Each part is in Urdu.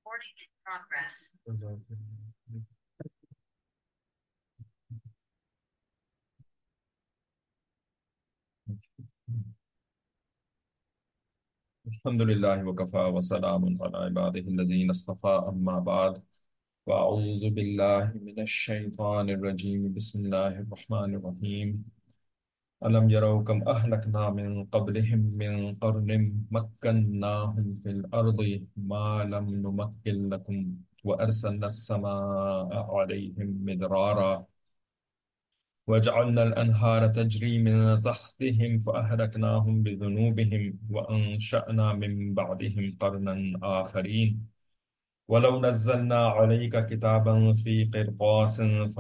الحمد لله وكفى وسلام على عباده الذين اصطفى أما بعد وأعوذ بالله من الشيطان الرجيم بسم الله الرحمن الرحيم ألم يروا كم أهلكنا من قبلهم من قرن مكناهم في الأرض ما لم نمكن لكم وأرسلنا السماء عليهم مدرارا وجعلنا الأنهار تجري من تحتهم فأهلكناهم بذنوبهم وأنشأنا من بعدهم قرنا آخرين ولو نزلنا عليك كتابا في قرطاس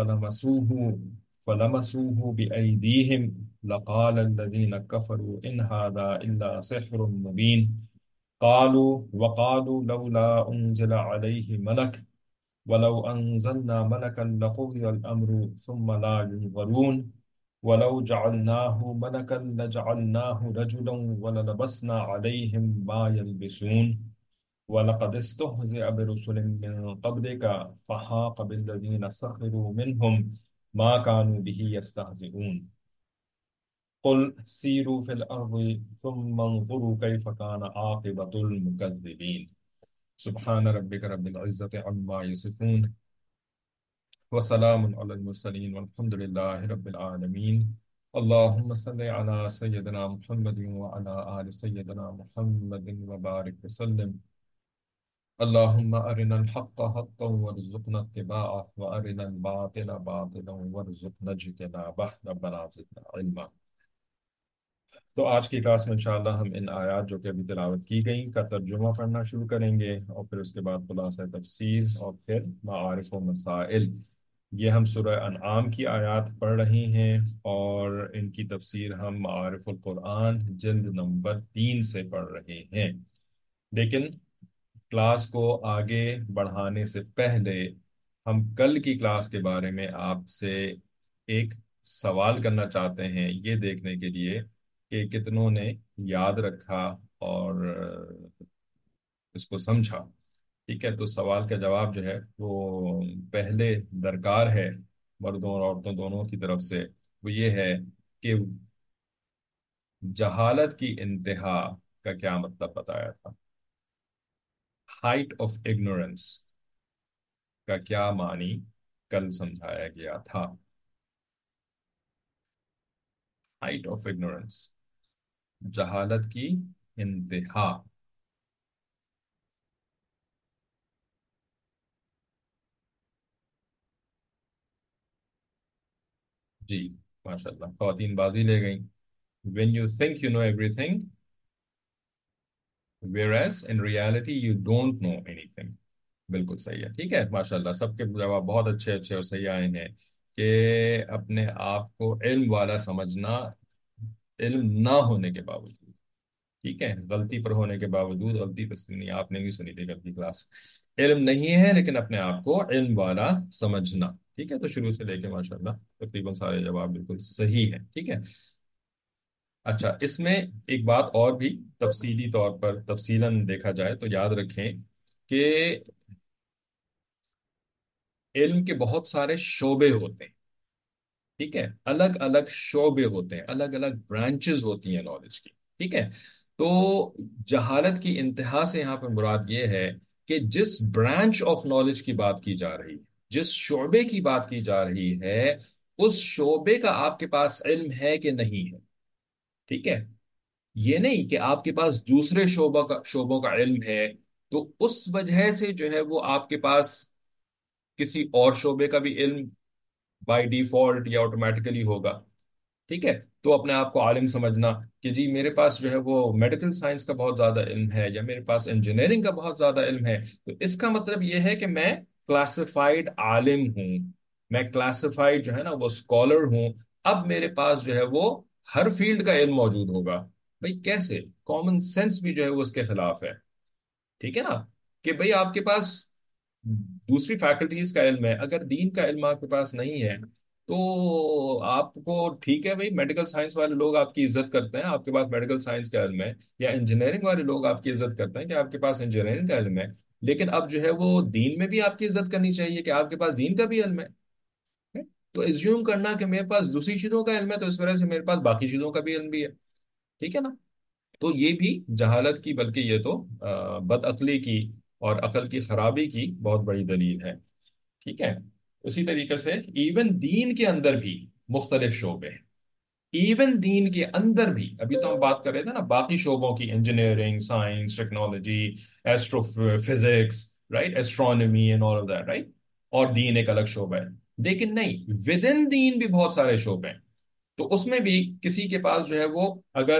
فلمسوه بأيديهم لقال الذين كفروا إن هذا إلا سحر مبين وقالوا لولا أنزل عليه ملك ولو أنزلنا ملكا لقضي الأمر ثم لا ينظرون ولو جعلناه ملكا لجعلناه رجلا وللبسنا عليهم ما يلبسون ولقد استهزئ برسل من قبلك فحاق بالذين سخروا منهم ما كانوا به يستهزئون قل سيروا في الأرض ثم انظروا كيف كان عاقبة المكذبين سبحان ربك رب العزة عما يصفون وسلام على المرسلين والحمد لله رب العالمين اللهم صل على سيدنا محمد وعلى آل سيدنا محمد وبارك وسلم اللهم أرنا الحق حقا وارزقنا اتباعه وأرنا الباطل باطلا وارزقنا اجتنابه ربنا زدنا علما. تو آج کی کلاس میں انشاءاللہ ہم ان آیات جو کہ ابھی تلاوت کی گئیں کا ترجمہ پڑھنا شروع کریں گے اور پھر اس کے بعد خلاصہ تفسیر اور پھر معارف و مسائل. یہ ہم سورہ انعام کی آیات پڑھ رہی ہیں اور ان کی تفسیر ہم معارف القرآن جلد نمبر 3 سے پڑھ رہے ہیں. لیکن کلاس کو آگے بڑھانے سے پہلے ہم کل کی کلاس کے بارے میں آپ سے ایک سوال کرنا چاہتے ہیں یہ دیکھنے کے لیے کہ کتنوں نے یاد رکھا اور اس کو سمجھا. ٹھیک ہے، تو سوال کا جواب جو ہے وہ پہلے درکار ہے مردوں اور عورتوں دونوں کی طرف سے. وہ یہ ہے کہ جہالت کی انتہا کا کیا مطلب بتایا تھا. ہائٹ آف ignorance کا کیا معنی کل سمجھایا گیا تھا. ہائٹ آف ignorance جہالت کی انتہا. جی ماشاءاللہ خواتین بازی لے گئیں. when you think you know everything whereas in reality you don't know anything. بالکل صحیح ہے. ٹھیک ہے ماشاءاللہ سب کے جواب بہت اچھے اچھے اور صحیح آئے ہیں کہ اپنے آپ کو علم والا سمجھنا علم نہ ہونے کے باوجود. ٹھیک ہے، غلطی پر ہونے کے باوجود. غلطی نہیں، آپ نے بھی سنی تھی غلطی کلاس. علم نہیں ہے لیکن اپنے آپ کو علم والا سمجھنا. ٹھیک ہے، تو شروع سے لے کے ماشاءاللہ تقریباً سارے جواب بالکل صحیح ہیں. ٹھیک ہے. اچھا، اس میں ایک بات اور بھی تفصیلی طور پر تفصیلاً دیکھا جائے تو یاد رکھیں کہ علم کے بہت سارے شعبے ہوتے ہیں. ٹھیک ہے، الگ الگ شعبے ہوتے ہیں، الگ الگ برانچز ہوتی ہیں نالج کی. ٹھیک ہے، تو جہالت کی انتہا سے یہاں پر مراد یہ ہے کہ جس برانچ آف نالج کی بات کی جا رہی ہے، جس شعبے کی بات کی جا رہی ہے، اس شعبے کا آپ کے پاس علم ہے کہ نہیں ہے. ٹھیک ہے، یہ نہیں کہ آپ کے پاس دوسرے شعبوں کا علم ہے تو اس وجہ سے جو ہے وہ آپ کے پاس کسی اور شعبے کا بھی علم بائی ڈیفالٹ یا آٹومیٹیکلی ہوگا. ٹھیک ہے، تو اپنے آپ کو عالم سمجھنا کہ جی میرے پاس جو ہے وہ میڈیکل سائنس کا بہت زیادہ علم ہے یا میرے پاس انجینئرنگ کا بہت زیادہ علم ہے، تو اس کا مطلب یہ ہے کہ میں کلاسیفائڈ عالم ہوں، میں کلاسیفائڈ جو ہے نا وہ اسکالر ہوں. اب میرے پاس جو ہے وہ ہر فیلڈ کا علم موجود ہوگا. بھئی کیسے؟ کامن سینس بھی جو ہے وہ اس کے خلاف ہے. ٹھیک ہے نا، کہ بھئی آپ کے پاس دوسری فیکلٹیز کا علم ہے، اگر دین کا علم آپ کے پاس نہیں ہے تو آپ کو ٹھیک ہے بھئی میڈیکل سائنس والے لوگ آپ کی عزت کرتے ہیں، آپ کے پاس میڈیکل سائنس کا علم ہے، یا انجینئرنگ والے لوگ آپ کی عزت کرتے ہیں کہ آپ کے پاس انجینئرنگ کا علم ہے. لیکن اب جو ہے وہ دین میں بھی آپ کی عزت کرنی چاہیے کہ آپ کے پاس دین کا بھی علم ہے۔ تو ایزیوم کرنا کہ میرے پاس دوسری چیزوں کا علم ہے تو اس وجہ سے میرے پاس باقی چیزوں کا بھی علم بھی ہے، ٹھیک ہے نا؟ تو یہ بھی جہالت کی، بلکہ یہ تو بد عقلی کی اور عقل کی خرابی کی بہت بڑی دلیل ہے، ٹھیک ہے؟ اسی طریقے سے ایون دین کے اندر بھی مختلف شعبے ہیں، ایون دین کے اندر بھی، ابھی تو ہم بات کر رہے تھے نا باقی شعبوں کی، engineering, science, technology, astrophysics, right, astronomy and all of that, right, اور دین ایک الگ شعبہ ہے، لیکن نہیں، ود ان دین بھی بہت سارے شعبے ہیں۔ تو اس میں بھی کسی کے پاس جو ہے وہ اگر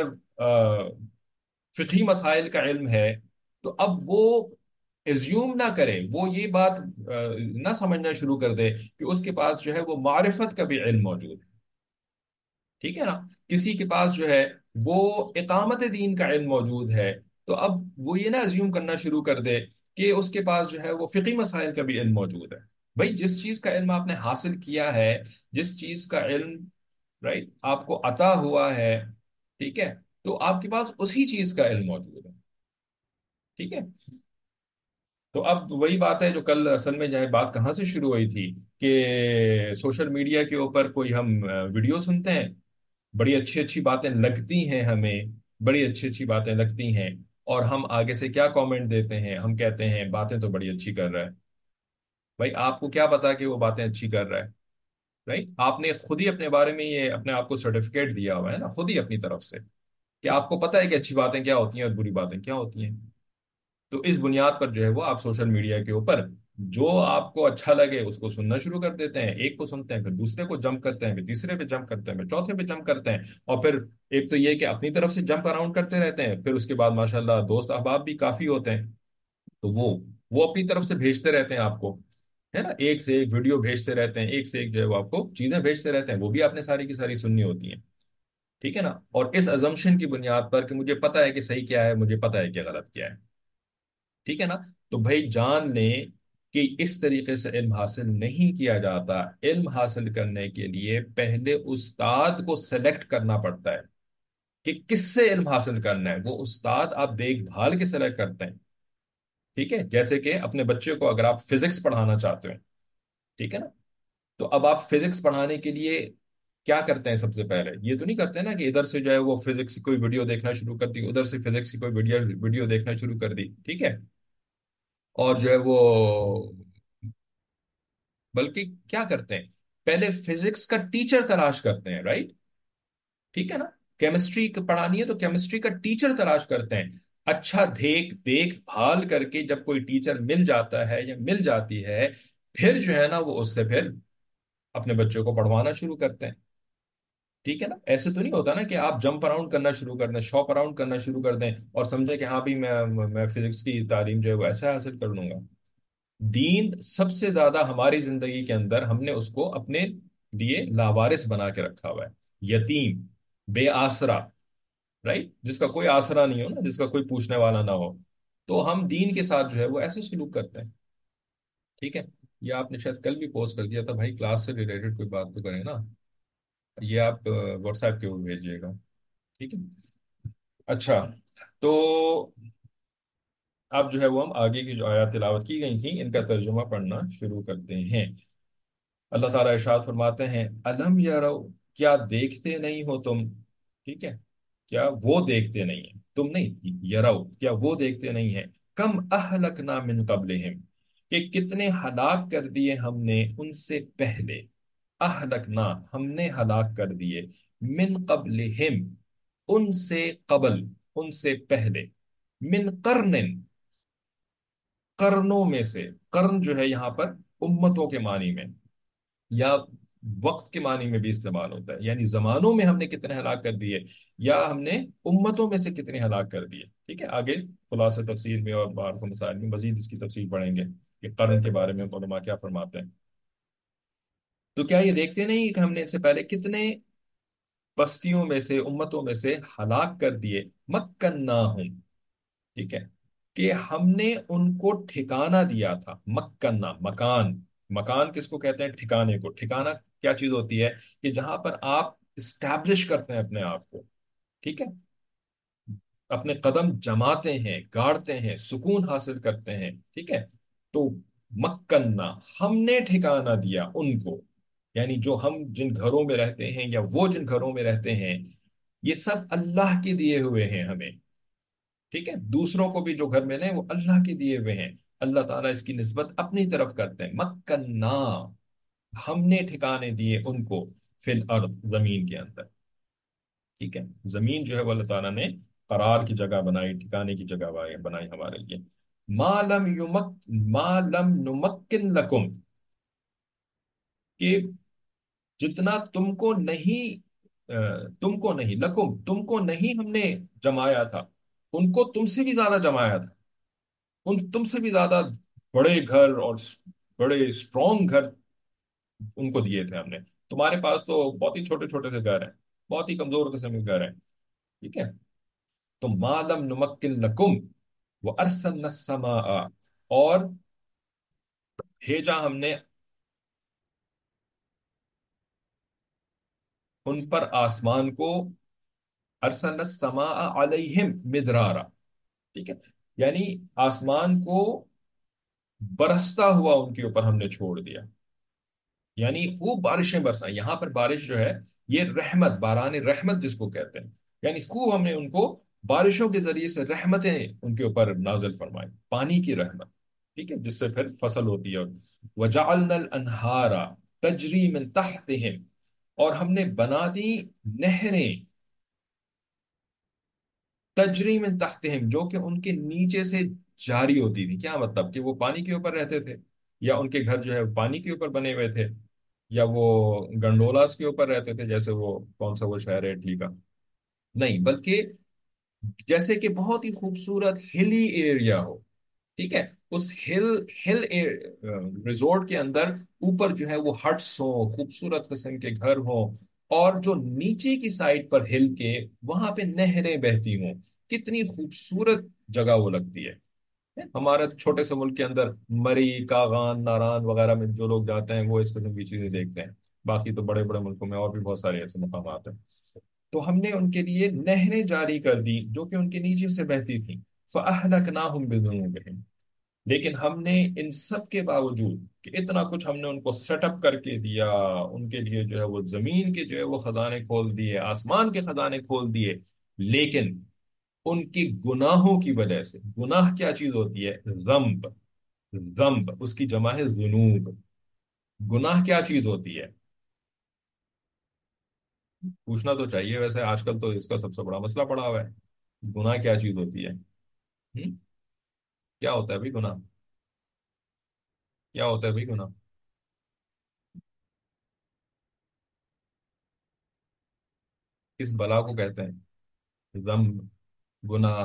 فقہی مسائل کا علم ہے تو اب وہ ایزیوم نہ کرے، وہ یہ بات نہ سمجھنا شروع کر دے کہ اس کے پاس جو ہے وہ معرفت کا بھی علم موجود ہے، ٹھیک ہے نا؟ کسی کے پاس جو ہے وہ اقامت دین کا علم موجود ہے، تو اب وہ یہ نہ ایزیوم کرنا شروع کر دے کہ اس کے پاس جو ہے وہ فقہی مسائل کا بھی علم موجود ہے۔ بھائی جس چیز کا علم آپ نے حاصل کیا ہے، جس چیز کا علم، رائٹ، آپ کو عطا ہوا ہے، ٹھیک ہے، تو آپ کے پاس اسی چیز کا علم موجود ہے، ٹھیک ہے؟ تو اب وہی بات ہے جو کل اصل میں جو ہے بات کہاں سے شروع ہوئی تھی، کہ سوشل میڈیا کے اوپر کوئی ہم ویڈیو سنتے ہیں، بڑی اچھی اچھی باتیں لگتی ہیں ہمیں، بڑی اچھی اچھی باتیں لگتی ہیں، اور ہم آگے سے کیا کامنٹ دیتے ہیں، ہم کہتے ہیں باتیں تو بڑی اچھی کر رہا ہے۔ بھائی آپ کو کیا پتا کہ وہ باتیں اچھی کر رہا ہے؟ رائٹ، آپ نے خود ہی اپنے بارے میں یہ اپنے آپ کو سرٹیفکیٹ دیا ہوا ہے نا، خود ہی اپنی طرف سے، کہ آپ کو پتا ہے کہ اچھی باتیں کیا ہوتی ہیں اور بری باتیں کیا ہوتی ہیں۔ تو اس بنیاد پر جو ہے وہ آپ سوشل میڈیا کے اوپر جو آپ کو اچھا لگے اس کو سننا شروع کر دیتے ہیں، ایک کو سنتے ہیں پھر دوسرے کو جمپ کرتے ہیں، پھر تیسرے پہ جمپ کرتے ہیں، پھر چوتھے پہ جمپ کرتے ہیں، اور پھر ایک تو یہ کہ اپنی طرف سے جمپ اراؤنڈ کرتے رہتے ہیں، پھر اس کے بعد ماشاءاللہ دوست احباب بھی کافی ہوتے ہیں، تو وہ اپنی طرف سے بھیجتے رہتے ہیں آپ کو، ہے نا، ایک سے ایک ویڈیو بھیجتے رہتے ہیں، ایک سے ایک جو ہے وہ آپ کو چیزیں بھیجتے رہتے ہیں، وہ بھی آپ نے ساری کی ساری سننی ہوتی ہیں، ٹھیک ہے نا؟ اور اس ازمپشن کی بنیاد پر کہ مجھے پتا ہے کہ صحیح کیا ہے، مجھے پتا ہے کہ غلط کیا ہے، ٹھیک ہے نا؟ تو بھائی جان لیں کہ اس طریقے سے علم حاصل نہیں کیا جاتا، علم حاصل کرنے کے لیے پہلے استاد کو سلیکٹ کرنا پڑتا ہے کہ کس سے علم حاصل کرنا ہے، وہ استاد آپ دیکھ بھال کے سلیکٹ کرتے ہیں، ٹھیک ہے؟ جیسے کہ اپنے بچے کو اگر آپ فزکس پڑھانا چاہتے ہیں، ٹھیک ہے نا، تو اب آپ فزکس پڑھانے کے لیے کیا کرتے ہیں؟ سب سے پہلے یہ تو نہیں کرتے نا کہ ادھر سے جو ہے وہ فزکس کی کوئی ویڈیو دیکھنا شروع کر دی، ادھر سے فزکس کی کوئی ویڈیو دیکھنا شروع کر دی، ٹھیک ہے، اور جو ہے وہ، بلکہ کیا کرتے ہیں، پہلے فزکس کا ٹیچر تلاش کرتے ہیں، رائٹ، ٹھیک ہے نا؟ کیمسٹری پڑھانی ہے تو کیمسٹری کا ٹیچر تلاش کرتے ہیں، اچھا دیکھ بھال کر کے جب کوئی ٹیچر مل جاتا ہے یا مل جاتی ہے، پھر جو ہے نا وہ اس سے پھر اپنے بچوں کو پڑھوانا شروع کرتے ہیں، ٹھیک ہے نا؟ ایسے تو نہیں ہوتا نا کہ آپ جمپ اراؤنڈ کرنا شروع کر دیں، شاپ اراؤنڈ کرنا شروع کر دیں اور سمجھیں کہ ہاں بھی میں فزکس کی تعلیم جو ہے وہ ایسا حاصل کر لوں گا۔ دین سب سے زیادہ ہماری زندگی کے اندر ہم نے اس کو اپنے لیے لاوارث بنا کے رکھا ہوا ہے، یتیم، بے آسرا، رائٹ، جس کا کوئی آسرا نہیں ہو نا، جس کا کوئی پوچھنے والا نہ ہو، تو ہم دین کے ساتھ جو ہے وہ ایسے سلوک کرتے ہیں، ٹھیک ہے؟ یہ آپ نے شاید کل بھی پوسٹ کر دیا تھا، بھائی کلاس سے ریلیٹڈ کوئی بات تو کریں نا، یہ آپ واٹس ایپ کے اوپر بھیجیے گا، ٹھیک ہے؟ اچھا، تو اب جو ہے وہ ہم آگے کی جو آیات تلاوت کی گئی تھیں ان کا ترجمہ پڑھنا شروع کرتے ہیں۔ اللہ تعالیٰ ارشاد فرماتے ہیں، الم یارو، کیا دیکھتے نہیں ہو تم، ٹھیک ہے، کیا وہ دیکھتے نہیں ہیں، تم نہیں، یرو، کیا وہ دیکھتے نہیں ہیں، کم اہلکنا من قبلہم، کہ کتنے ہلاک کر دیے ہم نے ان سے پہلے، اہلکنا، ہم نے ہلاک کر دیے، من قبلہم، ان سے قبل، ان سے پہلے، من قرن، قرنوں میں سے، قرن جو ہے یہاں پر امتوں کے معنی میں یا وقت کے معنی میں بھی استعمال ہوتا ہے، یعنی زمانوں میں ہم نے کتنے ہلاک کر دیے یا ہم نے امتوں میں سے کتنے ہلاک کر دیے، ٹھیک ہے؟ آگے خلاصہ تفسیر میں اور معارف و مسائل میں مزید اس کی تفصیل پڑھیں گے کہ قرن کے بارے میں علماء کیا فرماتے ہیں۔ تو کیا یہ دیکھتے نہیں کہ ہم نے ان سے پہلے کتنے بستیوں میں سے، امتوں میں سے ہلاک کر دیے، مکناہم، ٹھیک ہے، کہ ہم نے ان کو ٹھکانہ دیا تھا، مکنہ، مکان، مکان کس کو کہتے ہیں؟ ٹھکانے کو۔ ٹھکانہ کیا چیز ہوتی ہے؟ کہ جہاں پر آپ اسٹیبلش کرتے ہیں اپنے آپ کو، ٹھیک ہے، اپنے قدم جماتے ہیں، گاڑتے ہیں، سکون حاصل کرتے ہیں، ٹھیک ہے؟ تو مکننا، ہم نے ٹھکانہ دیا ان کو، یعنی جو ہم جن گھروں میں رہتے ہیں یا وہ جن گھروں میں رہتے ہیں، یہ سب اللہ کے دیے ہوئے ہیں ہمیں، ٹھیک ہے؟ دوسروں کو بھی جو گھر ملے ہیں وہ اللہ کے دیے ہوئے ہیں، اللہ تعالیٰ اس کی نسبت اپنی طرف کرتے ہیں، مکننا، ہم نے ٹھکانے دیے ان کو، فی الارض، زمین کے اندر، ٹھیک ہے؟ زمین جو ہے وہ اللہ تعالیٰ نے قرار کی جگہ بنائی، ٹھکانے کی جگہ بنائی ہمارے لیے۔ ما لم نمکن لکم، کہ جتنا تم کو نہیں، تم کو نہیں، لکم، تم کو نہیں ہم نے جمایا تھا، ان کو تم سے بھی زیادہ جمایا تھا، ان تم سے بھی زیادہ بڑے گھر اور بڑے اسٹرانگ گھر ان کو دیے تھے ہم نے، تمہارے پاس تو بہت ہی چھوٹے چھوٹے سے گھر ہیں، بہت ہی کمزور قسم کے گھر ہیں، ٹھیک ہے؟ تو ما لم نمکن لکم وارسلنا السماء، اور بھیجا ہم نے ان پر آسمان کو، ارسلنا السماء علیہم مدرارا، ٹھیک ہے؟ یعنی آسمان کو برستا ہوا ان کے اوپر ہم نے چھوڑ دیا، یعنی خوب بارشیں برسائیں، یہاں پر بارش جو ہے یہ رحمت، باران رحمت جس کو کہتے ہیں، یعنی خوب ہم نے ان کو بارشوں کے ذریعے سے رحمتیں ان کے اوپر نازل فرمائی، پانی کی رحمت، ٹھیک ہے؟ جس سے پھر فصل ہوتی ہے۔ وَجَعَلْنَا الْأَنْهَارَ تَجْرِي مِن تَحْتِهِمْ، اور ہم نے بنا دی نہریں، تجری من تحتہم، جو کہ ان کے نیچے سے جاری ہوتی تھی، کیا مطلب کہ وہ پانی کے اوپر رہتے تھے، یا ان کے گھر جو ہے پانی کے اوپر بنے ہوئے تھے، یا وہ گنڈولاس کے اوپر رہتے تھے، جیسے وہ کون سا وہ شہر ہے اٹلی کا، نہیں، بلکہ جیسے کہ بہت ہی خوبصورت ہلی ایریا ہو، ٹھیک ہے؟ اس ہل ریزورٹ کے اندر اوپر جو ہے وہ ہٹس ہوں، خوبصورت قسم کے گھر ہوں، اور جو نیچے کی سائڈ پر ہل کے وہاں پہ نہریں بہتی ہوں، کتنی خوبصورت جگہ وہ لگتی ہے۔ ہمارے چھوٹے سے ملک کے اندر مری، کاغان، ناران وغیرہ میں جو لوگ جاتے ہیں وہ اس قسم کی چیزیں دیکھتے ہیں، باقی تو بڑے بڑے ملکوں میں اور بھی بہت سارے ایسے مقامات ہیں۔ تو ہم نے ان کے لیے نہریں جاری کر دی جو کہ ان کے نیچے سے بہتی تھیں، فَأَهْلَكْنَاهُمْ بِذُنُوبِهِمْ، لیکن ہم نے ان سب کے باوجود کہ اتنا کچھ ہم نے ان کو سیٹ اپ کر کے دیا، ان کے لیے جو ہے وہ زمین کے جو ہے وہ خزانے کھول دیے، آسمان کے خزانے کھول دیے، لیکن ان کی گناہوں کی وجہ سے، گناہ کیا چیز ہوتی ہے؟ ذنب، ذنب اس کی جمع ہے ذنوب، گناہ کیا چیز ہوتی ہے؟ پوچھنا تو چاہیے، ویسے آج کل تو اس کا سب سے بڑا مسئلہ پڑا ہوا ہے، گناہ کیا چیز ہوتی ہے؟ کیا ہوتا ہے بھائی گناہ؟ کیا ہوتا ہے بھائی گناہ؟ کس بلا کو کہتے ہیں؟ ذنب، گناہ،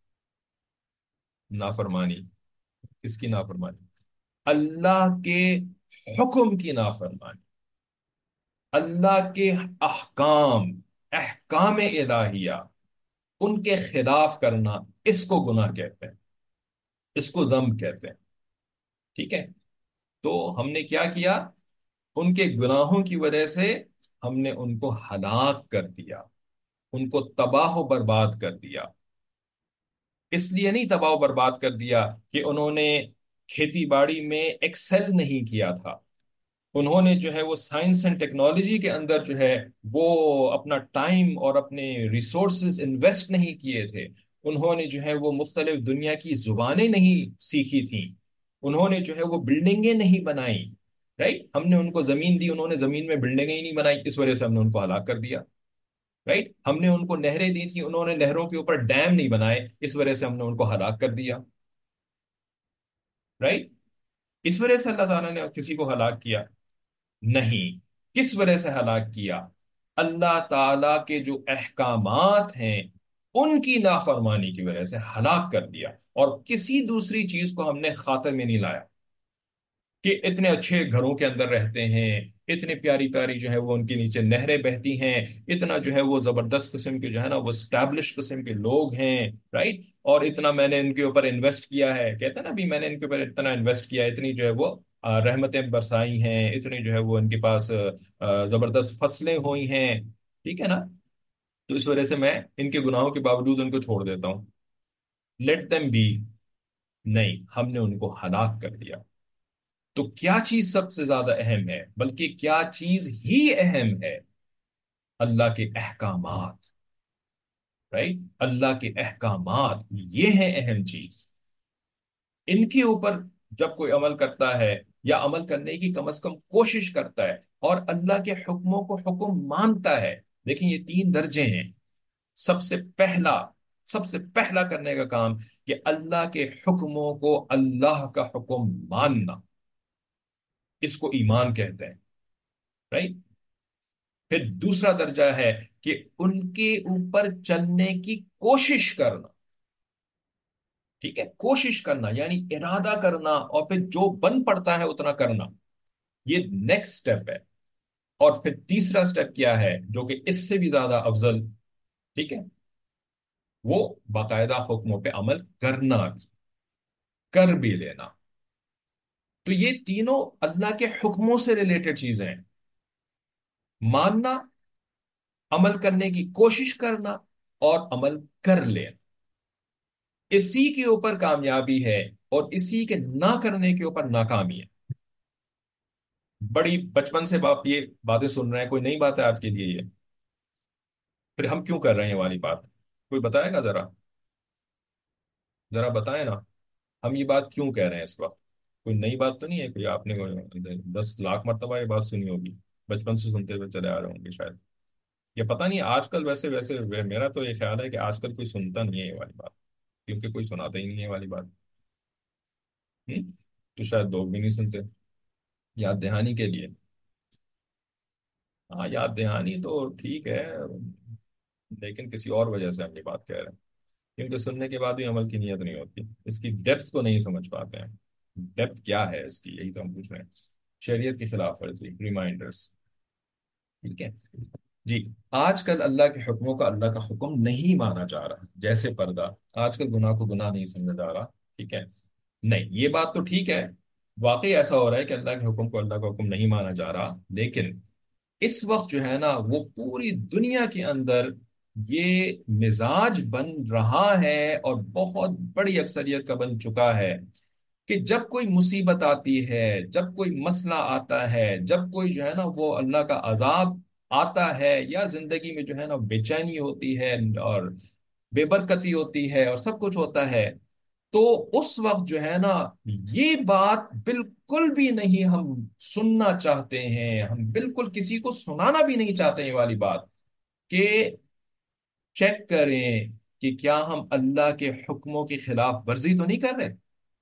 نافرمانی، کس کی نافرمانی؟ اللہ کے حکم کی نافرمانی، اللہ کے احکام، احکام الہیہ، ان کے خلاف کرنا، اس کو گناہ کہتے ہیں، اس کو ذنب کہتے ہیں، ٹھیک ہے؟ تو ہم نے کیا کیا؟ ان کے گناہوں کی وجہ سے ہم نے ان کو ہلاک کر دیا، ان کو تباہ و برباد کر دیا، اس لیے نہیں تباہ و برباد کر دیا کہ انہوں نے کھیتی باڑی میں ایکسل نہیں کیا تھا، انہوں نے جو ہے وہ سائنس اینڈ ٹیکنالوجی کے اندر جو ہے وہ اپنا ٹائم اور اپنے ریسورسز انویسٹ نہیں کیے تھے، انہوں نے جو ہے وہ مختلف دنیا کی زبانیں نہیں سیکھی تھیں، انہوں نے جو ہے وہ بلڈنگیں نہیں بنائی، رائٹ؟ ہم نے ان کو زمین دی، انہوں نے زمین میں بلڈنگیں ہی نہیں بنائی، اس وجہ سے ہم نے ان کو ہلاک کر دیا، رائٹ؟ ہم نے ان کو نہریں دی تھی، انہوں نے نہروں کے اوپر ڈیم نہیں بنائے، اس وجہ سے ہم نے ان کو ہلاک کر دیا، رائٹ؟ اس وجہ سے اللہ تعالیٰ نے کسی کو ہلاک کیا نہیں، کس وجہ سے ہلاک کیا؟ اللہ تعالی کے جو احکامات ہیں ان کی نافرمانی کی وجہ سے ہلاک کر دیا، اور کسی دوسری چیز کو ہم نے خاطر میں نہیں لایا، کہ اتنے اچھے گھروں کے اندر رہتے ہیں، اتنے پیاری پیاری جو ہے وہ ان کے نیچے نہریں بہتی ہیں، اتنا جو ہے وہ زبردست قسم کے جو ہے نا وہ اسٹیبلش قسم کے لوگ ہیں، رائٹ؟ اور اتنا میں نے ان کے اوپر انویسٹ کیا ہے، کہتا ہے نا ابھی میں نے ان کے اوپر اتنا انویسٹ کیا ہے، اتنی جو ہے وہ رحمتیں برسائی ہیں، اتنی جو ہے وہ ان کے پاس زبردست فصلیں ہوئی ہیں، ٹھیک ہے نا؟ تو اس وجہ سے میں ان کے گناہوں کے باوجود ان کو چھوڑ دیتا ہوں. Let them be. نہیں، ہم نے ان کو ہلاک کر دیا. تو کیا چیز سب سے زیادہ اہم ہے، بلکہ کیا چیز ہی اہم ہے؟ اللہ کے احکامات. رائٹ، اللہ کے احکامات یہ ہیں اہم چیز. ان کے اوپر جب کوئی عمل کرتا ہے یا عمل کرنے کی کم از کم کوشش کرتا ہے اور اللہ کے حکموں کو حکم مانتا ہے. دیکھیں یہ تین درجے ہیں. سب سے پہلا سب سے پہلا کرنے کا کام کہ اللہ کے حکموں کو اللہ کا حکم ماننا، اس کو ایمان کہتے ہیں. رائٹ. پھر دوسرا درجہ ہے کہ ان کے اوپر چلنے کی کوشش کرنا. ٹھیک ہے، کوشش کرنا یعنی ارادہ کرنا، اور پھر جو بن پڑتا ہے اتنا کرنا. یہ نیکسٹ سٹیپ ہے. اور پھر تیسرا سٹیپ کیا ہے جو کہ اس سے بھی زیادہ افضل، ٹھیک ہے، وہ باقاعدہ حکموں پہ عمل کرنا بھی، کر بھی لینا. تو یہ تینوں اللہ کے حکموں سے ریلیٹڈ چیزیں ہیں. ماننا، عمل کرنے کی کوشش کرنا، اور عمل کر لینا. اسی کے اوپر کامیابی ہے اور اسی کے نہ کرنے کے اوپر ناکامی ہے. بڑی بچپن سے آپ یہ باتیں سن رہے ہیں، کوئی نئی بات ہے آپ کے لیے یہ؟ پھر ہم کیوں کر رہے ہیں یہ والی بات؟ کوئی بتائے گا ذرا؟ ذرا بتائیں نا، ہم یہ بات کیوں کہہ رہے ہیں اس وقت؟ کوئی نئی بات تو نہیں ہے؟ کوئی آپ نے 10 لاکھ مرتبہ یہ بات سنی ہوگی، بچپن سے سنتے ہوئے چلے آ رہے ہوں گے شاید. یہ پتہ نہیں آج کل، ویسے میرا تو یہ خیال ہے کہ آج کل کوئی سنتا نہیں ہے یہ والی بات، کیونکہ کوئی سناتا ہی نہیں ہے یہ والی بات. تو شاید لوگ بھی نہیں سنتے. یاد دہانی کے لیے. ہاں یاد دہانی تو ٹھیک ہے، لیکن کسی اور وجہ سے ہم یہ بات کہہ رہے ہیں. کیونکہ سننے کے بعد بھی عمل کی نیت نہیں ہوتی، اس کی ڈیپتھ کو نہیں سمجھ پاتے ہیں. ڈیپتھ کیا ہے اس کی، یہی تو ہم پوچھ رہے ہیں. شریعت کی خلاف ورزی، ریمائنڈرس. ٹھیک ہے جی. آج کل اللہ کے حکموں کا اللہ کا حکم نہیں مانا جا رہا، جیسے پردہ. آج کل گناہ کو گناہ نہیں سمجھا جا رہا. ٹھیک ہے. نہیں، یہ بات تو ٹھیک ہے، واقعی ایسا ہو رہا ہے کہ اللہ کے حکم کو اللہ کا حکم نہیں مانا جا رہا. لیکن اس وقت جو ہے نا وہ پوری دنیا کے اندر یہ مزاج بن رہا ہے اور بہت بڑی اکثریت کا بن چکا ہے کہ جب کوئی مصیبت آتی ہے، جب کوئی مسئلہ آتا ہے، جب کوئی جو ہے نا وہ اللہ کا عذاب آتا ہے، یا زندگی میں جو ہے نا بے چینی ہوتی ہے اور بے برکتی ہوتی ہے اور سب کچھ ہوتا ہے، تو اس وقت جو ہے نا یہ بات بالکل بھی نہیں ہم سننا چاہتے ہیں. ہم بالکل کسی کو سنانا بھی نہیں چاہتے ہیں یہ والی بات، کہ چیک کریں کہ کیا ہم اللہ کے حکموں کی خلاف ورزی تو نہیں کر رہے.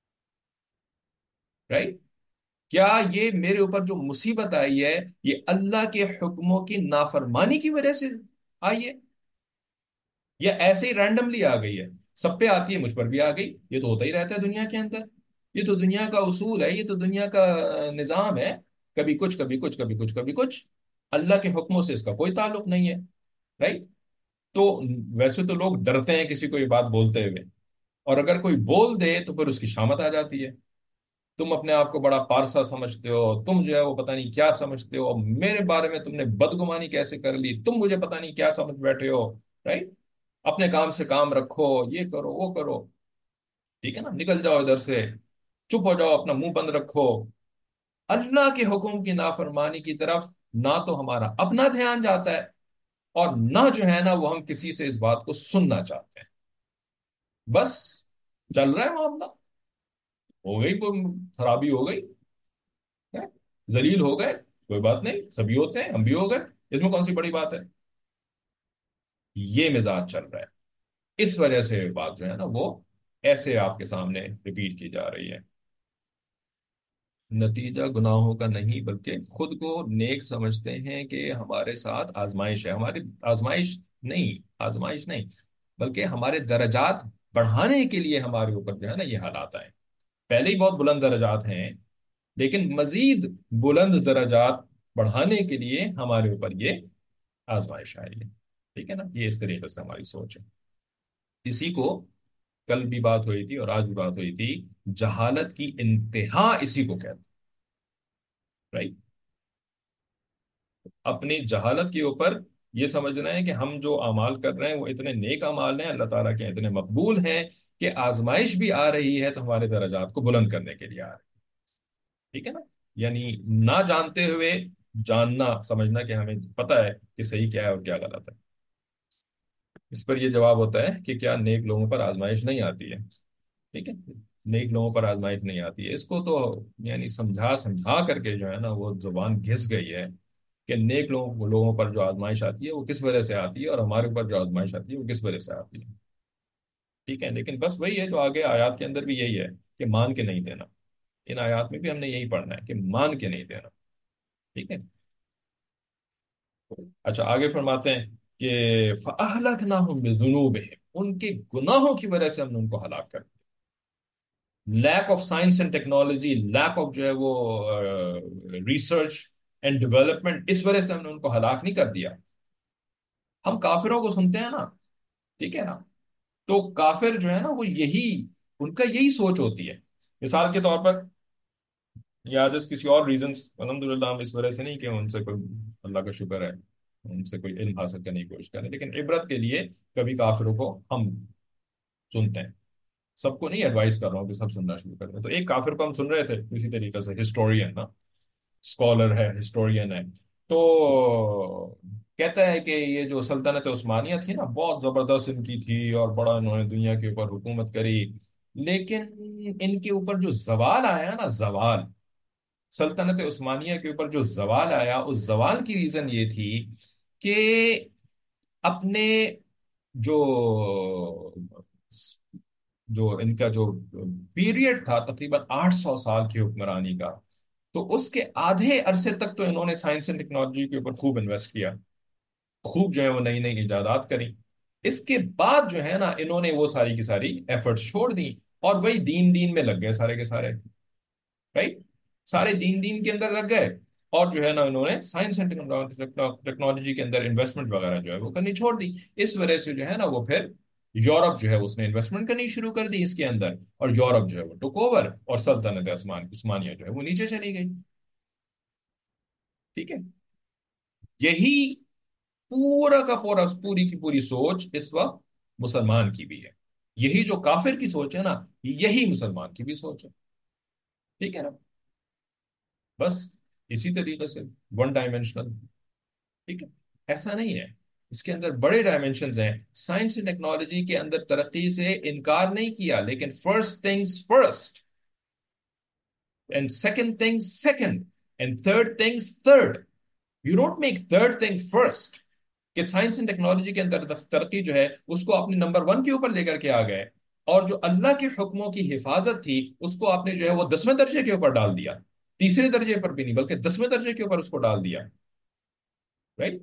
رائٹ. کیا یہ میرے اوپر جو مصیبت آئی ہے یہ اللہ کے حکموں کی نافرمانی کی وجہ سے آئی ہے، یا ایسے ہی رینڈملی آ گئی ہے؟ سب پہ آتی ہے، مجھ پر بھی آ گئی. یہ تو ہوتا ہی رہتا ہے دنیا کے اندر. یہ تو دنیا کا اصول ہے، یہ تو دنیا کا نظام ہے. کبھی کچھ، کبھی کچھ، کبھی کچھ، کبھی کچھ. اللہ کے حکموں سے اس کا کوئی تعلق نہیں ہے. رائٹ. تو ویسے تو لوگ ڈرتے ہیں کسی کو یہ بات بولتے ہوئے، اور اگر کوئی بول دے تو پھر اس کی شامت آ جاتی ہے. تم اپنے آپ کو بڑا پارسا سمجھتے ہو، تم جو ہے وہ پتہ نہیں کیا سمجھتے ہو، میرے بارے میں تم نے بدگمانی کیسے کر لی، تم مجھے پتہ نہیں کیا سمجھ بیٹھے ہو. رائٹ. اپنے کام سے کام رکھو، یہ کرو وہ کرو. ٹھیک ہے نا، نکل جاؤ ادھر سے، چپ ہو جاؤ، اپنا منہ بند رکھو. اللہ کے حکم کی نافرمانی کی طرف نہ تو ہمارا اپنا دھیان جاتا ہے، اور نہ جو ہے نا وہ ہم کسی سے اس بات کو سننا چاہتے ہیں. بس چل رہا ہے معاملہ. ہو گئی کوئی خرابی، ہو گئی ہے، ذلیل ہو گئے، کوئی بات نہیں، سبھی ہوتے ہیں، ہم بھی ہو گئے. اس میں کون سی بڑی بات ہے؟ یہ مزاج چل رہا ہے. اس وجہ سے بات جو ہے نا وہ ایسے آپ کے سامنے ریپیٹ کی جا رہی ہے. نتیجہ گناہوں کا نہیں، بلکہ خود کو نیک سمجھتے ہیں کہ ہمارے ساتھ آزمائش ہے. ہماری آزمائش نہیں، آزمائش نہیں، بلکہ ہمارے درجات بڑھانے کے لیے ہمارے اوپر جو ہے نا یہ حالات آئے. پہلے ہی بہت بلند درجات ہیں، لیکن مزید بلند درجات بڑھانے کے لیے ہمارے اوپر یہ آزمائش آئی ہے. ٹھیک ہے نا، یہ اس طریقے سے ہماری سوچ ہے. اسی کو کل بھی بات ہوئی تھی اور آج بھی بات ہوئی تھی، جہالت کی انتہا اسی کو کہتے ہیں. رائٹ. اپنی جہالت کے اوپر یہ سمجھنا ہے کہ ہم جو اعمال کر رہے ہیں وہ اتنے نیک اعمال ہیں، اللہ تعالیٰ کے اتنے مقبول ہیں کہ آزمائش بھی آ رہی ہے تو ہمارے درجات کو بلند کرنے کے لیے آ رہی ہے، ٹھیک ہے نا؟ یعنی نہ جانتے ہوئے جاننا، سمجھنا کہ ہمیں پتہ ہے کہ صحیح کیا ہے اور کیا غلط ہے۔ اس پر یہ جواب ہوتا ہے کہ کیا نیک لوگوں پر آزمائش نہیں آتی ہے؟ ٹھیک ہے، نیک لوگوں پر آزمائش نہیں آتی ہے، اس کو تو یعنی سمجھا سمجھا کر کے جو ہے نا وہ زبان گھس گئی ہے کہ نیک لوگوں پر جو آزمائش آتی ہے وہ کس وجہ سے آتی ہے، اور ہمارے اوپر جو آزمائش آتی ہے وہ کس وجہ سے آتی ہے۔ ٹھیک ہے، لیکن بس وہی ہے جو آگے آیات کے اندر بھی یہی ہے کہ مان کے نہیں دینا۔ ان آیات میں بھی ہم نے یہی پڑھنا ہے کہ مان کے نہیں دینا، ٹھیک ہے۔ اچھا، آگے فرماتے ہیں کہ فَأَهْلَكْنَاهُمْ بِذُنُوبِهِمْ، ان کے گناہوں کی وجہ سے ہم نے ان کو ہلاک کر دیا۔ Lack of science and technology, lack of جو ہے وہ ریسرچ اینڈ ڈیولپمنٹ، اس وجہ سے ہم نے ان کو ہلاک نہیں کر دیا۔ ہم کافروں کو سنتے ہیں نا، ٹھیک ہے نا، تو کافر جو ہے نا وہ یہی، ان کا یہی سوچ ہوتی ہے۔ مثال کے طور پر یا جس کسی اور ریزنس، الحمدللہ ہم اس وجہ سے نہیں کہ ان سے کوئی، اللہ کا شکر ہے، ان سے کوئی علم حاصل کرنے کی کوشش کریں، لیکن عبرت کے لیے کبھی کافروں کو ہم سنتے ہیں۔ سب کو نہیں ایڈوائز کر رہا ہوں کہ سب سننا شروع کر دیں۔ تو ایک کافر کو ہم سن رہے تھے اسی طریقے سے، ہسٹورین نا، اسکالر ہے، ہسٹورین ہے، تو کہتا ہے کہ یہ جو سلطنت عثمانیہ تھی نا بہت زبردست ان کی تھی، اور بڑا انہوں نے دنیا کے اوپر حکومت کری، لیکن ان کے اوپر جو زوال آیا نا، زوال، سلطنت عثمانیہ کے اوپر جو زوال آیا، اس زوال کی ریزن یہ تھی کہ اپنے جو جو ان کا جو پیریڈ تھا تقریباً 800 سال کی حکمرانی کا، تو اس کے آدھے عرصے تک تو انہوں نے سائنس اینڈ ٹیکنالوجی کے اوپر خوب انویسٹ کیا، خوب جو ہے وہ نئی نئی ایجادات کریں۔ اس کے بعد جو ہے نا انہوں نے وہ ساری کی ساری ایفرٹس چھوڑ دی، اور وہی دین دین میں لگ گئے سارے کے سارے، رائٹ، سارے دین دین کے اندر لگ گئے، اور جو ہے نا انہوں نے سائنس اینڈ ٹیکنالوجی کے اندر انویسٹمنٹ وغیرہ جو ہے وہ کرنی چھوڑ دی۔ اس وجہ سے جو ہے نا وہ پھر یورپ جو ہے اس نے انویسٹمنٹ کرنی شروع کر دی اس کے اندر، اور یورپ جو ہے وہ ٹک اوور، اور سلطنت عثمانیہ جو ہے وہ نیچے چلی گئی، ٹھیک ہے۔ یہی پورا کا پورا، پوری کی پوری سوچ اس وقت مسلمان کی بھی ہے، یہی جو کافر کی سوچ ہے نا یہی مسلمان کی بھی سوچ ہے، ٹھیک ہے نا؟ بس اسی طریقے سے ون ڈائمینشنل، ٹھیک ہے، ایسا نہیں ہے، اس کے اندر بڑے ڈائمینشنز ہیں۔ سائنس اینڈ ٹیکنالوجی کے اندر ترقی سے انکار نہیں کیا، لیکن first things first, and second things second, and third things third. You don't make third thing first, کہ سائنس اینڈ ٹیکنالوجی کے اندر ترقی جو ہے اس کو اپنے نمبر ون کے اوپر لے کر کے آ گئے، اور جو اللہ کے حکموں کی حفاظت تھی اس کو آپ نے جو ہے وہ 10ویں درجے کے اوپر ڈال دیا، تیسرے درجے پر بھی نہیں بلکہ 10ویں درجے کے اوپر اس کو ڈال دیا، رائٹ؟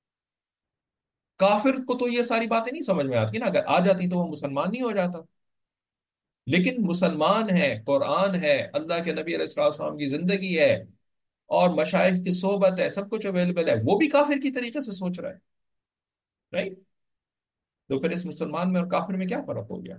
کافر کو تو یہ ساری باتیں نہیں سمجھ میں آتی نا، اگر آ جاتی تو وہ مسلمان نہیں ہو جاتا، لیکن مسلمان ہے، قرآن ہے، اللہ کے نبی علیہ السلام کی زندگی ہے، اور مشائخ کی صحبت ہے، سب کچھ اویلیبل ہے، وہ بھی کافر کی طریقے سے سوچ رہا ہے، رائٹ؟ تو پھر اس مسلمان میں اور کافر میں کیا فرق ہو گیا؟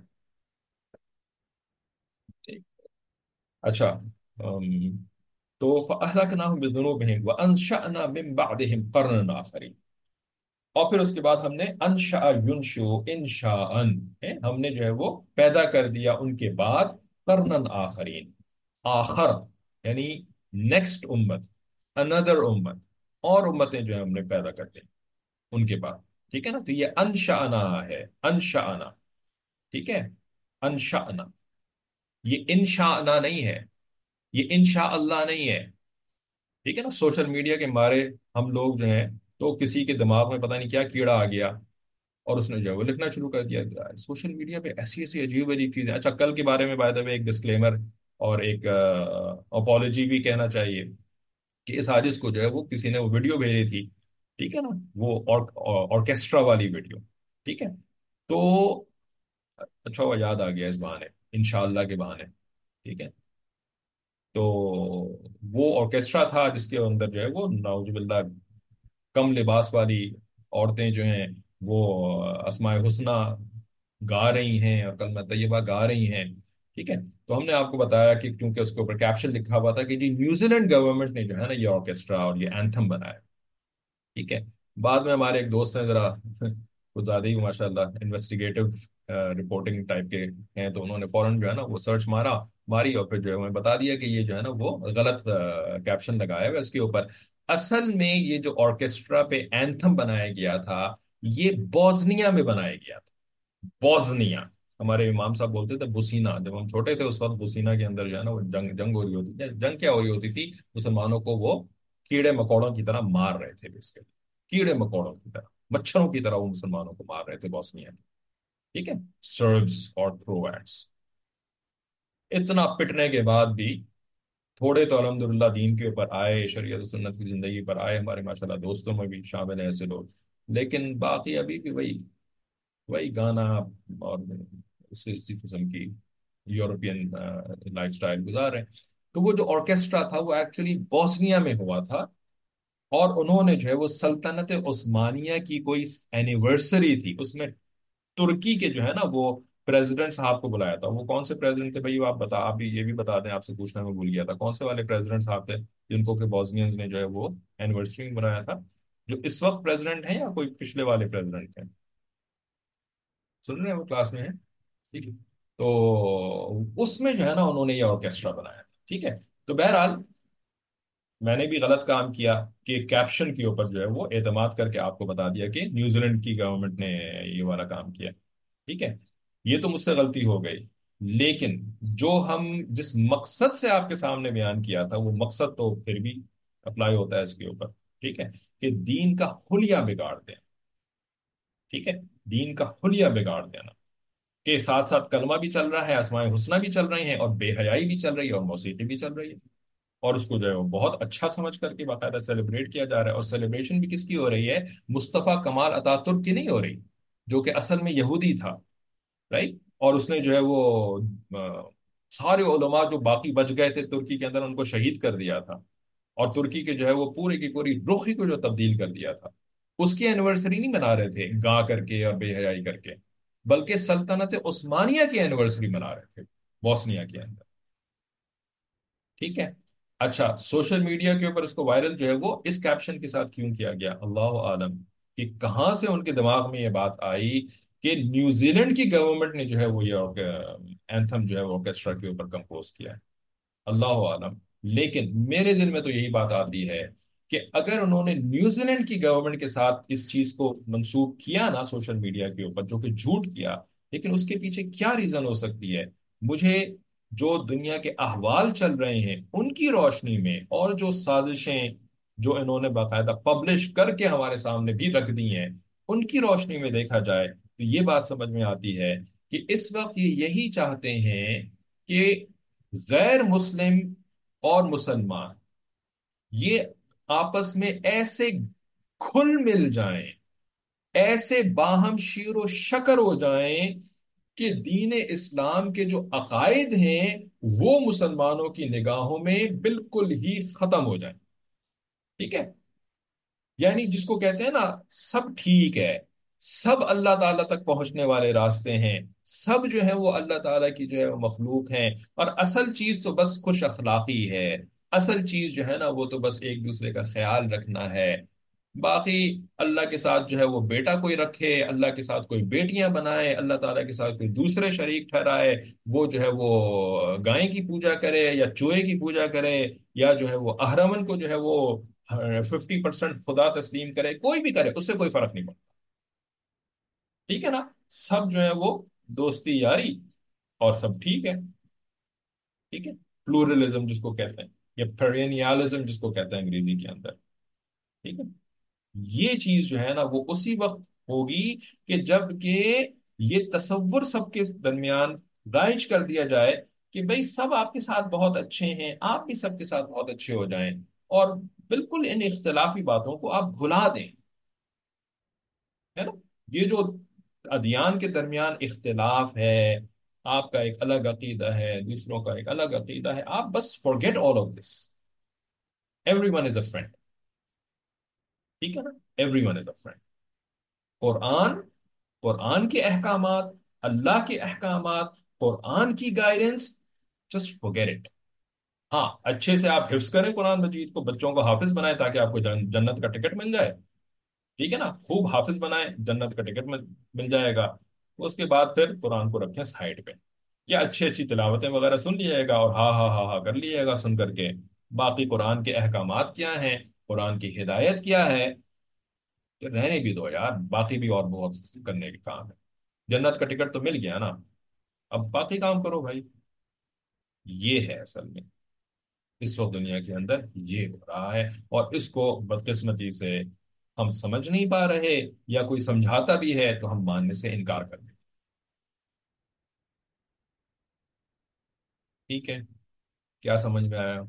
ٹھیک۔ اچھا، تو فَأَهْلَكْنَاهُمْ بِذُنُوبِهِمْ وَأَنشَأْنَا مِن بَعْدِهِمْ قَرْنًا آخَرِينَ، اور پھر اس کے بعد ہم نے انشاء ینشو انشاءن، ہم نے جو ہے وہ پیدا کر دیا ان کے بعد قرنن آخرین، آخر یعنی نیکسٹ امت، اندر امت، اور امتیں جو ہے ہم نے پیدا کر دی ان کے بعد، ٹھیک ہے نا؟ تو یہ انشاءنا ہے، انشاءنا، ٹھیک ہے، انشاءنا، یہ انشاءنا نہیں ہے، یہ انشاء اللہ نہیں ہے، ٹھیک ہے نا؟ سوشل میڈیا کے مارے ہم لوگ جو ہیں، تو کسی کے دماغ میں پتہ نہیں کیا کیڑا آ گیا، اور اس نے جو ہے وہ لکھنا شروع کر دیا سوشل میڈیا پہ ایسی ایسی عجیب عجیب چیزیں۔ اچھا، کل کے بارے میں بائی دا وے ایک ڈسکلیمر اور ایک اپالوجی بھی کہنا چاہیے، کہ اس حادث کو جو ہے وہ کسی نے وہ ویڈیو بھیجی تھی، ٹھیک ہے نا، وہ آرکیسٹرا والی ویڈیو، ٹھیک ہے، تو اچھا وہ یاد آ گیا اس بہانے، انشاءاللہ کے بہانے، ٹھیک ہے، تو وہ آرکیسٹرا تھا جس کے اندر جو ہے وہ نعوذ باللہ کم لباس والی عورتیں جو ہیں وہ اسماء الحسنہ گا رہی ہیں اور کلمہ طیبہ گا رہی ہیں، ٹھیک ہے۔ تو ہم نے آپ کو بتایا کہ کیونکہ اس کے اوپر کیپشن لکھا ہوا تھا کہ جی نیوزی لینڈ گورنمنٹ نے جو ہے نا یہ آرکیسٹرا اور یہ اینتھم بنایا، ٹھیک ہے، بعد میں ہمارے ایک دوست ہیں ذرا کچھ زیادہ ہی ماشاء اللہ انویسٹیگیٹو رپورٹنگ ٹائپ کے ہیں، تو انہوں نے فوراً جو ہے نا وہ سرچ ماری اور پھر جو ہے انہیں بتا دیا کہ یہ جو ہے نا وہ غلط کیپشن لگایا ہوا ہے اس کے اوپر۔ اصل میں یہ جو آرکیسٹرا پہ اینتھم بنایا گیا تھا، یہ بوزنیا میں بنایا گیا تھا، بوزنیا۔ ہمارے امام صاحب بولتے تھے بوسینا، جب ہم چھوٹے تھے اس وقت بوسینا کے اندر جو ہے نا وہ جنگ جنگ ہو رہی ہوتی تھی، جنگ کیا ہو رہی ہوتی تھی، مسلمانوں کو وہ کیڑے مکوڑوں کی طرح مار رہے تھے بیسیکلی، کیڑے مکوڑوں کی طرح، مچھروں کی طرح وہ مسلمانوں کو مار رہے تھے بوسنیا میں، ٹھیک ہے، سربس اور کرویٹس۔ اتنا پٹنے کے بعد بھی تھوڑے تو الحمدللہ دین کے اوپر آئے، شریعت و سنت کی زندگی پر آئے، ہمارے ماشاءاللہ دوستوں میں بھی شامل ہیں ایسے لوگ، لیکن باقی ابھی بھی وہی وہی گانا اور اسی قسم کی یورپین لائف سٹائل گزار رہے ہیں۔ تو وہ جو آرکیسٹرا تھا وہ ایکچولی بوسنیا میں ہوا تھا، اور انہوں نے جو ہے وہ سلطنت عثمانیہ کی کوئی اینیورسری تھی، اس میں ترکی کے جو ہے نا وہ پریزیڈنٹ صاحب کو بلایا تھا۔ وہ کون سے پریزیڈنٹ تھے بھائی، وہ آپ بتا، آپ بھی یہ بھی بتا دیں، آپ سے پوچھنا میں بھول گیا تھا، کون سے والے پریزیڈنٹ صاحب تھے جن کو کہ بوسنینز نے جو ہے وہ اینیورسری میں بنایا تھا؟ جو اس وقت پریزیڈنٹ ہیں یا کوئی پچھلے والے پریزیڈنٹ تھے؟ سن رہے ہیں، وہ کلاس میں ہے، ٹھیک ہے؟ تو اس میں جو ہے نا انہوں نے یہ آرکیسٹرا بنایا تھا، ٹھیک ہے؟ تو بہرحال میں نے بھی غلط کام کیا کہ کیپشن کے اوپر جو ہے وہ اعتماد کر کے آپ کو بتا دیا کہ نیوزی لینڈ کی گورنمنٹ نے یہ والا کام کیا، ٹھیک ہے؟ یہ تو مجھ سے غلطی ہو گئی، لیکن جو ہم جس مقصد سے آپ کے سامنے بیان کیا تھا وہ مقصد تو پھر بھی اپلائی ہوتا ہے اس کے اوپر، ٹھیک ہے؟ کہ دین کا حلیہ بگاڑ دیں، ٹھیک ہے؟ دین کا حلیہ بگاڑ دینا، کے ساتھ ساتھ کلمہ بھی چل رہا ہے، اسماء حسنہ بھی چل رہی ہیں، اور بے حیائی بھی چل رہی ہے، اور موسیقی بھی چل رہی ہے، اور اس کو جو ہے وہ بہت اچھا سمجھ کر کے باقاعدہ سیلیبریٹ کیا جا رہا ہے، اور سیلیبریشن بھی کس کی ہو رہی ہے؟ مصطفیٰ کمال اتا ترک کی نہیں ہو رہی، جو کہ اصل میں یہودی تھا، رائٹ؟ اور اس نے جو ہے وہ آ، سارے علماء جو باقی بچ گئے تھے ترکی کے اندر ان کو شہید کر دیا تھا، اور ترکی کے جو ہے وہ پورے کی پوری رخ ہی کو جو تبدیل کر دیا تھا۔ اس کی اینیورسری نہیں منا رہے تھے گا کر کے اور بے حیائی کر کے، بلکہ سلطنت عثمانیہ کی اینیورسری منا رہے تھے بوسنیا کے اندر، ٹھیک ہے؟ اچھا، سوشل میڈیا کے اوپر اس کو وائرل جو ہے وہ اس کیپشن کے ساتھ کیوں کیا گیا، اللہ عالم کہ کہاں سے ان کے دماغ میں یہ بات آئی کہ نیوزی لینڈ کی گورنمنٹ نے جو ہے وہ یہ اینتھم جو ہے وہ آرکیسٹرا کے اوپر کمپوز کیا ہے، اللہ عالم۔ لیکن میرے دل میں تو یہی بات آتی ہے کہ اگر انہوں نے نیوزی لینڈ کی گورنمنٹ کے ساتھ اس چیز کو منسوخ کیا نا سوشل میڈیا کے اوپر، جو کہ جھوٹ کیا، لیکن اس کے پیچھے کیا ریزن ہو سکتی ہے؟ مجھے جو دنیا کے احوال چل رہے ہیں ان کی روشنی میں، اور جو سازشیں جو انہوں نے باقاعدہ پبلش کر کے ہمارے سامنے بھی رکھ دی ہیں، ان کی روشنی میں دیکھا جائے تو یہ بات سمجھ میں آتی ہے کہ اس وقت یہ یہی چاہتے ہیں کہ غیر مسلم اور مسلمان یہ آپس میں ایسے کھل مل جائیں، ایسے باہم شیر و شکر ہو جائیں کہ دین اسلام کے جو عقائد ہیں وہ مسلمانوں کی نگاہوں میں بالکل ہی ختم ہو جائیں، ٹھیک ہے؟ یعنی جس کو کہتے ہیں نا سب ٹھیک ہے، سب اللہ تعالیٰ تک پہنچنے والے راستے ہیں، سب جو ہے وہ اللہ تعالیٰ کی جو ہے وہ مخلوق ہیں، اور اصل چیز تو بس خوش اخلاقی ہے، اصل چیز جو ہے نا وہ تو بس ایک دوسرے کا خیال رکھنا ہے، باقی اللہ کے ساتھ جو ہے وہ بیٹا کوئی رکھے، اللہ کے ساتھ کوئی بیٹیاں بنائے، اللہ تعالیٰ کے ساتھ کوئی دوسرے شریک ٹھہرائے، وہ جو ہے وہ گائے کی پوجا کرے یا چوہے کی پوجا کرے، یا جو ہے وہ اہرمن کو جو ہے وہ 50% خدا تسلیم کرے، کوئی بھی کرے، اس سے کوئی فرق نہیں پڑتا، ٹھیک ہے نا؟ سب جو ہے وہ دوستی یاری اور سب ٹھیک ہے، ٹھیک ہے؟ پلورلزم جس کو کہتے ہیں، یا پیرینیالزم جس کو کہتے ہیں انگریزی کے اندر، ٹھیک ہے؟ یہ چیز جو ہے نا وہ اسی وقت ہوگی کہ جب کہ یہ تصور سب کے درمیان رائج کر دیا جائے کہ بھئی سب آپ کے ساتھ بہت اچھے ہیں، آپ بھی سب کے ساتھ بہت اچھے ہو جائیں، اور بالکل ان اختلافی باتوں کو آپ بھلا دیں، ہے نا؟ یہ جو ادیان کے درمیان اختلاف ہے، آپ کا ایک الگ عقیدہ ہے، دوسروں کا ایک الگ عقیدہ ہے، آپ بس forget all of this. Everyone is a friend. ٹھیک ہے نا؟ Everyone is a friend. قرآن، قرآن کے احکامات، اللہ کے احکامات، قرآن کی گائیڈنس، جسٹ forget it. ہاں، اچھے سے آپ حفظ کریں قرآن مجید کو، بچوں کو حافظ بنائیں تاکہ آپ کو جنت کا ٹکٹ مل جائے، ٹھیک ہے نا، خوب حافظ بنائیں، جنت کا ٹکٹ مل جائے گا۔ اس کے بعد پھر قرآن کو رکھیں سائڈ پہ، یا اچھی اچھی تلاوتیں وغیرہ سن لیے گا اور ہاں ہاں ہاں ہاں کر لیے گا سن کر کے، باقی قرآن کے احکامات کیا ہیں، قرآن کی ہدایت کیا ہے، تو رہنے بھی دو یار، باقی بھی اور بہت کرنے کے کام ہے، جنت کا ٹکٹ تو مل گیا نا، اب باقی کام کرو بھائی۔ یہ ہے اصل میں اس وقت دنیا کے اندر یہ ہو رہا ہے، اور اس کو بدقسمتی سے ہم سمجھ نہیں پا رہے، یا کوئی سمجھاتا بھی ہے تو ہم ماننے سے انکار کر دیں۔ ٹھیک ہے، کیا سمجھ میں آیا؟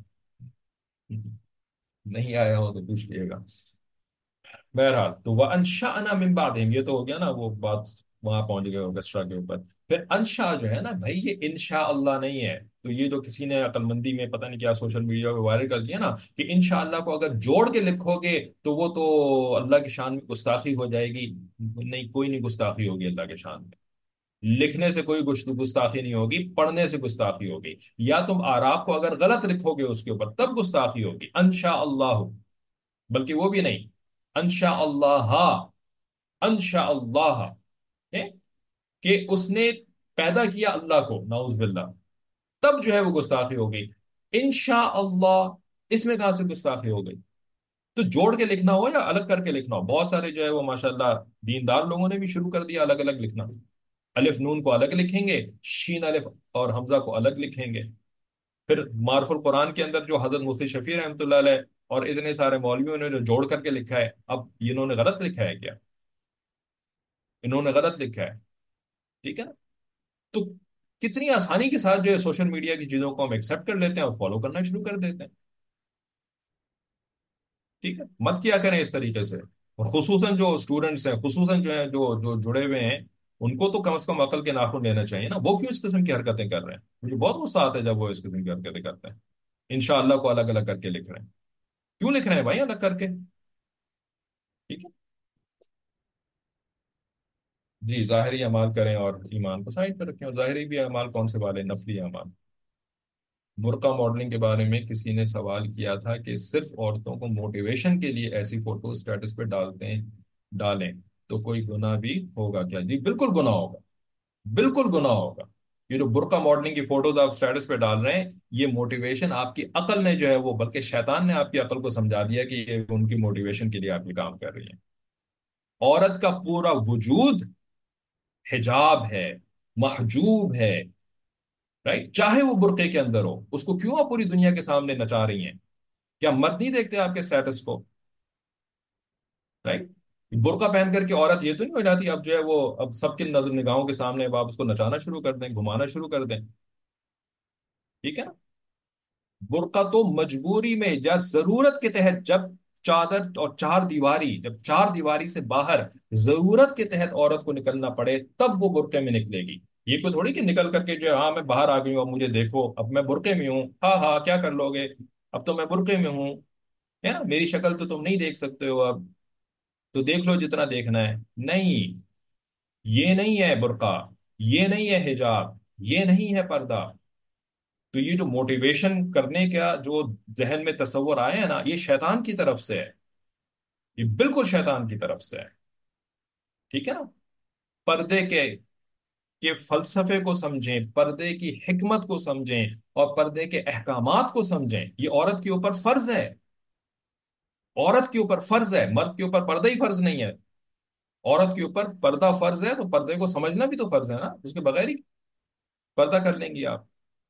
نہیں آیا ہو تو پوچھ لیے گا۔ بہرحال تو وہ انشأنا من بعدہم، یہ تو ہو گیا نا وہ بات، وہاں پہنچ گئے اورکسٹرا کے اوپر۔ پھر انشاء جو ہے نا بھائی، یہ انشاء اللہ نہیں ہے، تو یہ جو کسی نے عقل مندی میں پتہ نہیں کیا سوشل میڈیا پہ وائرل کر دیا نا کہ انشاء اللہ کو اگر جوڑ کے لکھو گے تو وہ تو اللہ کی شان میں گستاخی ہو جائے گی۔ نہیں، کوئی نہیں گستاخی ہوگی اللہ کے شان میں، لکھنے سے کوئی گستاخی نہیں ہوگی، پڑھنے سے گستاخی ہوگی، یا تم آراب کو اگر غلط لکھو گے اس کے اوپر تب گستاخی ہوگی، انشاء اللہ، بلکہ وہ بھی نہیں، انشاء اللہ، انشاء اللہ ہے کہ اس نے پیدا کیا اللہ کو، نعوذ باللہ، تب جو ہے وہ گستاخی ہو گئی۔ انشاء اللہ، اس میں کہاں سے گستاخی ہو گئی؟ تو جوڑ کے لکھنا ہو یا الگ کر کے لکھنا ہو، بہت سارے جو ہے وہ ماشاءاللہ دیندار لوگوں نے بھی شروع کر دیا الگ الگ لکھنا، الف نون کو الگ لکھیں گے، شین الف اور حمزہ کو الگ لکھیں گے۔ پھر معرف القرآن کے اندر جو حضرت مفتی شفیع رحمۃ اللہ علیہ اور اتنے سارے مولویوں نے جو جوڑ کر کے لکھا ہے، اب انہوں نے غلط لکھا ہے کیا؟ انہوں نے غلط لکھا ہے، ٹھیک ہے نا؟ تو کتنی آسانی کے ساتھ جو ہے سوشل میڈیا کی چیزوں کو ہم ایکسپٹ کر لیتے ہیں اور فالو کرنا شروع کر دیتے ہیں۔ ٹھیک ہے، مت کیا کریں اس طریقے سے، اور خصوصاً جو اسٹوڈنٹس ہیں، خصوصاً جو ہیں جو جو جڑے ہوئے ہیں، ان کو تو کم از کم عقل کے ناخن لینا چاہیے نا، وہ کیوں اس قسم کی حرکتیں کر رہے ہیں؟ مجھے بہت غصہ آتا ہے جب وہ اس قسم کی حرکتیں کرتے ہیں، انشاءاللہ کو الگ الگ کر کے لکھ رہے ہیں، کیوں لکھ رہے ہیں بھائی الگ کر کے؟ ٹھیک ہے، جی ظاہری اعمال کریں اور ایمان کو سائڈ پہ رکھیں، اور ظاہری بھی اعمال کون سے والے، نفلی اعمال۔ برقع ماڈلنگ کے بارے میں کسی نے سوال کیا تھا کہ صرف عورتوں کو موٹیویشن کے لیے ایسی فوٹو اسٹیٹس پہ ڈالیں تو کوئی گناہ بھی ہوگا کیا؟ جی بالکل گناہ ہوگا، بالکل گناہ ہوگا۔ یہ جو برقع ماڈلنگ کی فوٹوز آپ اسٹیٹس پہ ڈال رہے ہیں، یہ موٹیویشن آپ کی عقل نے جو ہے وہ، بلکہ شیطان نے آپ کی عقل کو سمجھا دیا کہ یہ ان کی موٹیویشن کے لیے آپ یہ کام کر رہی ہیں۔ عورت کا پورا وجود حجاب ہے، محجوب ہے، رائٹ، چاہے وہ برقعے کے اندر ہو، اس کو کیوں آپ پوری دنیا کے سامنے نچا رہی ہیں؟ کیا مرد نہیں دیکھتے آپ کے سٹیٹس کو؟ رائٹ، برقع پہن کر کے عورت یہ تو نہیں ہو جاتی اب جو ہے وہ، اب سب کی نظر نگاہوں کے سامنے اب آپ اس کو نچانا شروع کر دیں، گھمانا شروع کر دیں؟ ٹھیک ہے نا؟ برقع تو مجبوری میں یا ضرورت کے تحت، جب چادر اور چار دیواری، جب چار دیواری سے باہر ضرورت کے تحت عورت کو نکلنا پڑے تب وہ برقعے میں نکلے گی۔ یہ کوئی تھوڑی کہ نکل کر کے جو ہے، ہاں میں باہر آ گئی ہوں اب مجھے دیکھو، اب میں برقعے میں ہوں، ہاں ہاں کیا کر لو گے، اب تو میں برقعے میں ہوں، ہے نا، میری شکل تو تم نہیں دیکھ سکتے ہو اب، تو دیکھ لو جتنا دیکھنا ہے۔ نہیں، یہ نہیں ہے برقع، یہ نہیں ہے حجاب، یہ نہیں ہے پردہ۔ تو یہ جو موٹیویشن کرنے کا جو ذہن میں تصور آئے ہیں نا، یہ شیطان کی طرف سے ہے، یہ بالکل شیطان کی طرف سے ہے۔ ٹھیک ہے نا؟ پردے کے فلسفے کو سمجھیں، پردے کی حکمت کو سمجھیں، اور پردے کے احکامات کو سمجھیں، یہ عورت کے اوپر فرض ہے، عورت کے اوپر فرض ہے، مرد کے اوپر پردہ ہی فرض نہیں ہے، عورت کے اوپر پردہ فرض ہے، تو پردے کو سمجھنا بھی تو فرض ہے نا، اس کے بغیر ہی پردہ کر لیں گی آپ؟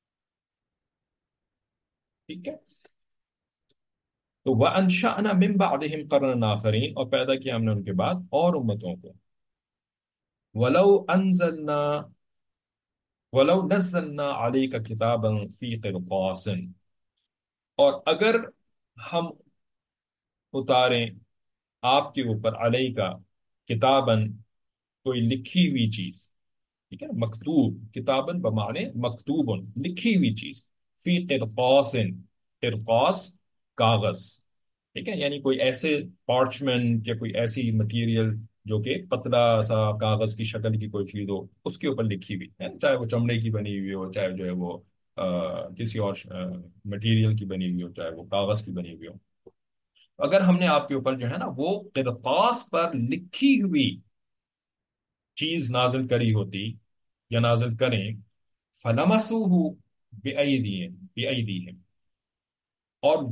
ٹھیک ہے، تو وَأَنشَأْنَا مِن بَعْدِهِمْ قَرْنًا آخَرِينَ، اور پیدا کیا ہم نے ان کے بعد اور امتوں کو۔ وَلَوْ أَنزَلْنَا وَلَوْ نَزَّلْنَا عَلَيْكَ كِتَابًا فِي قِرْطَاسٍ، اور اگر ہم اتاریں آپ کے اوپر، علیہ کا کتابن، کوئی لکھی ہوئی چیز، ٹھیک ہے، مکتوب، کتابن بمانے مکتوبن، لکھی ہوئی چیز، فی قرطاس، قرطاس کاغذ، ٹھیک ہے، یعنی کوئی ایسے پارچمنٹ یا کوئی ایسی مٹیریل جو کہ پتلا سا کاغذ کی شکل کی کوئی چیز ہو، اس کے اوپر لکھی ہوئی ہے، چاہے وہ چمڑے کی بنی ہوئی ہو، چاہے جو ہے وہ کسی اور مٹیریل کی بنی ہوئی ہو، چاہے وہ کاغذ کی بنی ہوئی ہو۔ اگر ہم نے آپ کے اوپر جو ہے نا وہ قرطاس پر لکھی ہوئی چیز نازل کری ہوتی یا نازل کریں، فلمسوہ بأیدیہم، اور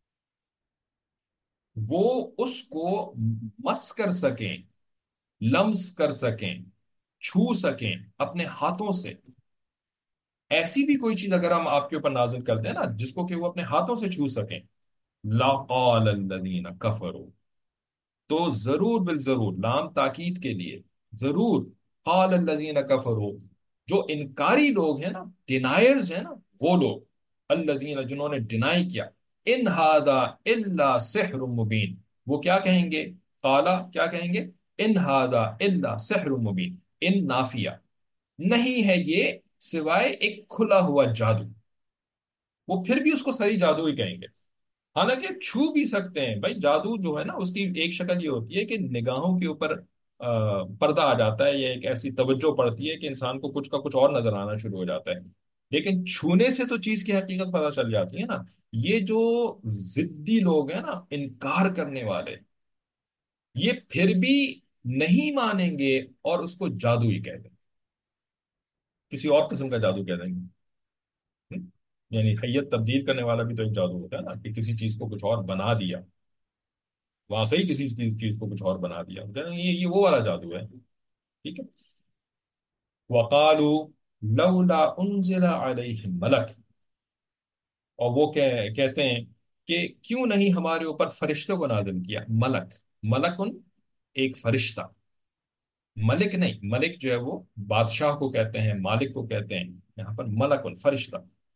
وہ اس کو مس کر سکیں، لمس کر سکیں، چھو سکیں اپنے ہاتھوں سے، ایسی بھی کوئی چیز اگر ہم آپ کے اوپر نازل کر دیں نا جس کو کہ وہ اپنے ہاتھوں سے چھو سکیں، لَقَالَ الَّذِينَ كَفَرُوا، تو ضرور بالضرور، لام تاکید کے لیے، ضرور، قال الذین کفروا، جو انکاری لوگ ہیں نا، ڈینائرز ہیں نا، وہ لوگ، الذین، جنہوں نے ڈینائی کیا، ان ھذا الا سحر مبین، وہ کیا کہیں گے؟ قالا، کیا کہیں گے؟ ان ھذا الا سحر مبین، ان نافیہ، نہیں ہے یہ سوائے ایک کھلا ہوا جادو، وہ پھر بھی اس کو صحیح جادو ہی کہیں گے، حالانکہ چھو بھی سکتے ہیں بھائی، جادو جو ہے نا اس کی ایک شکل یہ ہوتی ہے کہ نگاہوں کے اوپر پردہ آ جاتا ہے، یا ایک ایسی توجہ پڑتی ہے کہ انسان کو کچھ کا کچھ اور نظر آنا شروع ہو جاتا ہے، لیکن چھونے سے تو چیز کی حقیقت پتہ چل جاتی ہے نا۔ یہ جو ضدی لوگ ہیں نا، انکار کرنے والے، یہ پھر بھی نہیں مانیں گے اور اس کو جادو ہی کہہ دیں گے، کسی اور قسم کا جادو کہہ دیں گے۔ یعنی حیت تبدیل کرنے والا بھی تو ایک جادو ہوتا ہے نا، کہ کسی چیز کو کچھ اور بنا دیا، واقعی کسی چیز کو کچھ اور بنا دیا، یہ وہ والا جادو ہے، ٹھیک ہے۔ وقالوا لولا انزل علیہ ملک، اور وہ کہتے ہیں کہ کیوں نہیں ہمارے اوپر فرشتوں کو نازل کیا، ملک، ملکن، ایک فرشتہ، ملک نہیں، ملک جو ہے وہ بادشاہ کو کہتے ہیں، مالک کو کہتے ہیں، یہاں پر ملکن، فرشتہ،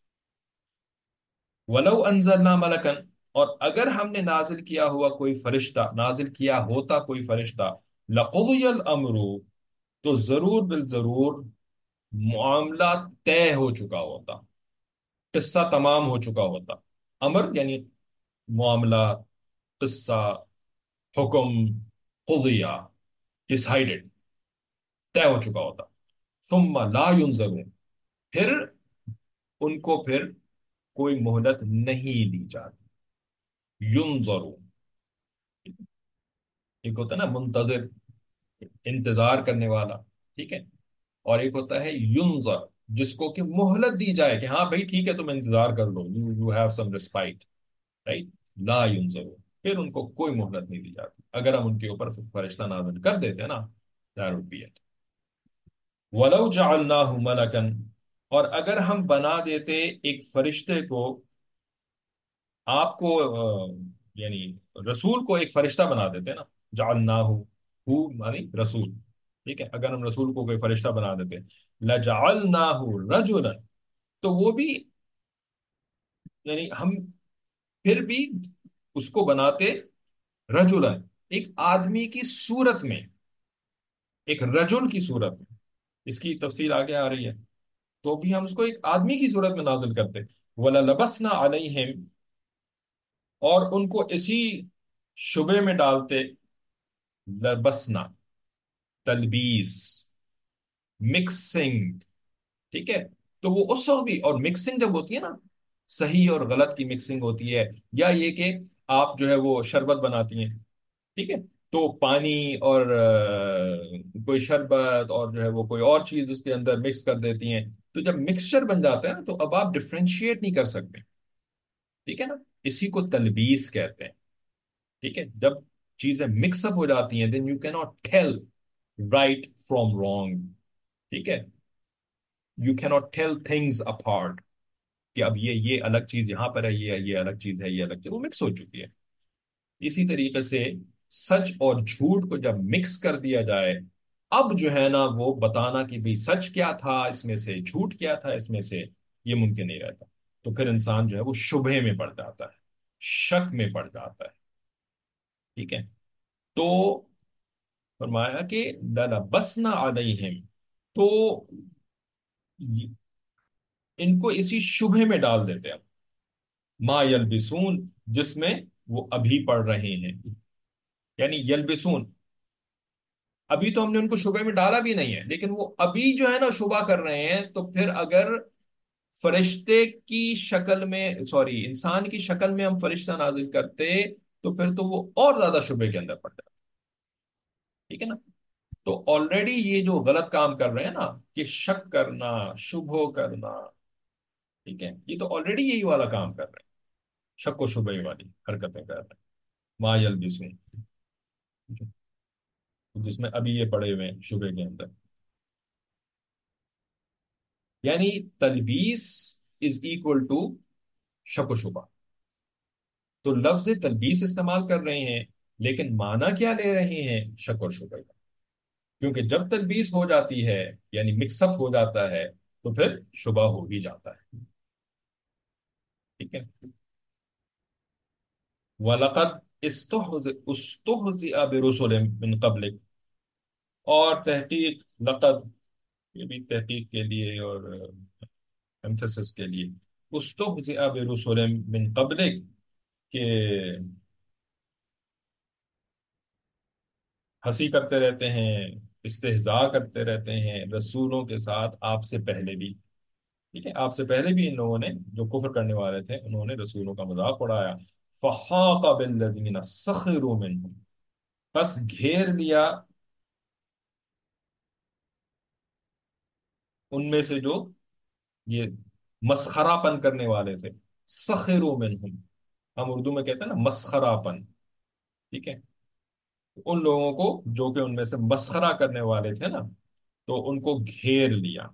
ولو انزلنا ملکن، اور اگر ہم نے نازل کیا ہوا کوئی فرشتہ، نازل کیا ہوتا کوئی فرشتہ، لقضی الامر، تو ضرور بالضرور معاملہ طے ہو چکا ہوتا، قصہ تمام ہو چکا ہوتا، امر یعنی معاملہ، قصہ، حکم، قضیہ، ڈسائیڈڈ، طے ہو چکا ہوتا، ثم لا ينظرون، پھر ان کو پھر کوئی مہلت نہیں دی جاتی، ینظرون، ایک ہوتا ہے نا منتظر، انتظار کرنے والا، ٹھیک ہے، اور ایک ہوتا ہے ینظر، جس کو کہ مہلت دی جائے کہ ہاں بھائی ٹھیک ہے تم انتظار کر لو، you have some respite, right, لا ینظرون، پھر ان کو کوئی مہلت نہیں دی جاتی، اگر ہم ان کے اوپر فرشتہ نازل کر دیتے نا، that would be it۔ وَلَوْ جَعَلْنَاهُ مَلَكًا، اور اگر ہم بنا دیتے ایک فرشتے کو، آپ کو یعنی رسول کو ایک فرشتہ بنا دیتے نا، جعلناہ، ہو مانی رسول، ٹھیک ہے، اگر ہم رسول کو کوئی فرشتہ بنا دیتے، لجعلناہ رجلا، تو وہ بھی، یعنی ہم پھر بھی اس کو بناتے رجلا، ایک آدمی کی صورت میں، ایک رجل کی صورت میں، اس کی تفصیل آگے آ رہی ہے، تو بھی ہم اس کو ایک آدمی کی صورت میں نازل کرتے، وَلَلَبَسْنَا عَلَيْهِمْ، اور ان کو اسی شبے میں ڈالتے، لبسنا، تلبیس، مکسنگ، ٹھیک ہے، تو وہ اس وقت بھی، اور مکسنگ جب ہوتی ہے نا، صحیح اور غلط کی مکسنگ ہوتی ہے، یا یہ کہ آپ جو ہے وہ شربت بناتی ہیں، ٹھیک ہے، تو پانی اور کوئی شربت اور جو ہے وہ کوئی اور چیز اس کے اندر مکس کر دیتی ہیں، تو جب مکسچر بن جاتا ہے نا تو اب آپ ڈفرینشیٹ نہیں کر سکتے، ٹھیک ہے نا، اسی کو تلبیس کہتے ہیں، ٹھیک ہے، جب چیزیں مکس اپ ہو جاتی ہیں then you can not tell right from wrong, ٹھیک ہے، you can not tell things apart, کہ اب یہ الگ چیز یہاں پر ہے، یہ الگ چیز ہے، یہ الگ چیز، وہ مکس ہو چکی ہے، اسی طریقے سے سچ اور جھوٹ کو جب مکس کر دیا جائے، اب جو ہے نا وہ بتانا کہ بھی سچ کیا تھا اس میں سے، جھوٹ کیا تھا اس میں سے، یہ ممکن نہیں رہتا، تو پھر انسان جو ہے وہ شبہے میں پڑ جاتا ہے، شک میں پڑ جاتا ہے، ٹھیک ہے، تو فرمایا کہ لَلَبَسْنَا عَلَيْهِمْ، تو ان کو اسی شبہے میں ڈال دیتے ہیں، ما یلبسون، جس میں وہ ابھی پڑھ رہے ہیں، یعنی یلبسون، ابھی تو ہم نے ان کو شبہ میں ڈالا بھی نہیں ہے، لیکن وہ ابھی جو ہے نا شبہ کر رہے ہیں، تو پھر اگر فرشتے کی شکل میں، سوری، انسان کی شکل میں ہم فرشتہ نازل کرتے، تو پھر تو وہ اور زیادہ شبے کے اندر پڑ جاتا ہے، ٹھیک ہے نا؟ تو آلریڈی یہ جو غلط کام کر رہے ہیں نا، کہ شک کرنا، شبہ کرنا، ٹھیک ہے، یہ تو آلریڈی یہی والا کام کر رہے ہیں، شک و شبہ والی حرکتیں کر رہے ہیں، ما یلبسون، جس میں ابھی یہ پڑے ہوئے ہیں شبہ کے اندر. یعنی تلبیس از اکول ٹو شک و شبہ. تو لفظ تلبیس استعمال کر رہے ہیں، لیکن معنی کیا لے رہے ہیں؟ شک اور شبہ کا. کیونکہ جب تلبیس ہو جاتی ہے، یعنی مکس اپ ہو جاتا ہے، تو پھر شبہ ہو ہی جاتا ہے. ٹھیک ہے. وَلَقَدْ اسْتُهْزِئَ بِرُسُلٍ مِّن قَبْلِكَ، اور تحقیق، لقد، یہ بھی تحقیق کے لیے اور ایمفسس کے لیے، اسْتُهْزِئَ بِرُسُلٍ مِّن قَبْلِكَ، کہ ہنسی کرتے رہتے ہیں، استہزاء کرتے رہتے ہیں رسولوں کے ساتھ آپ سے پہلے بھی. ٹھیک ہے، آپ سے پہلے بھی ان لوگوں نے جو کفر کرنے والے تھے، انہوں نے رسولوں کا مذاق اڑایا. فحاق بالذین سخروا منهم، بس گھیر لیا ان میں سے جو یہ مسخرہ پن کرنے والے تھے. سخروا منهم، ہم اردو میں کہتے ہیں نا مسخرہ پن. ٹھیک ہے، ان لوگوں کو جو کہ ان میں سے مسخرہ کرنے والے تھے نا، تو ان کو گھیر لیا.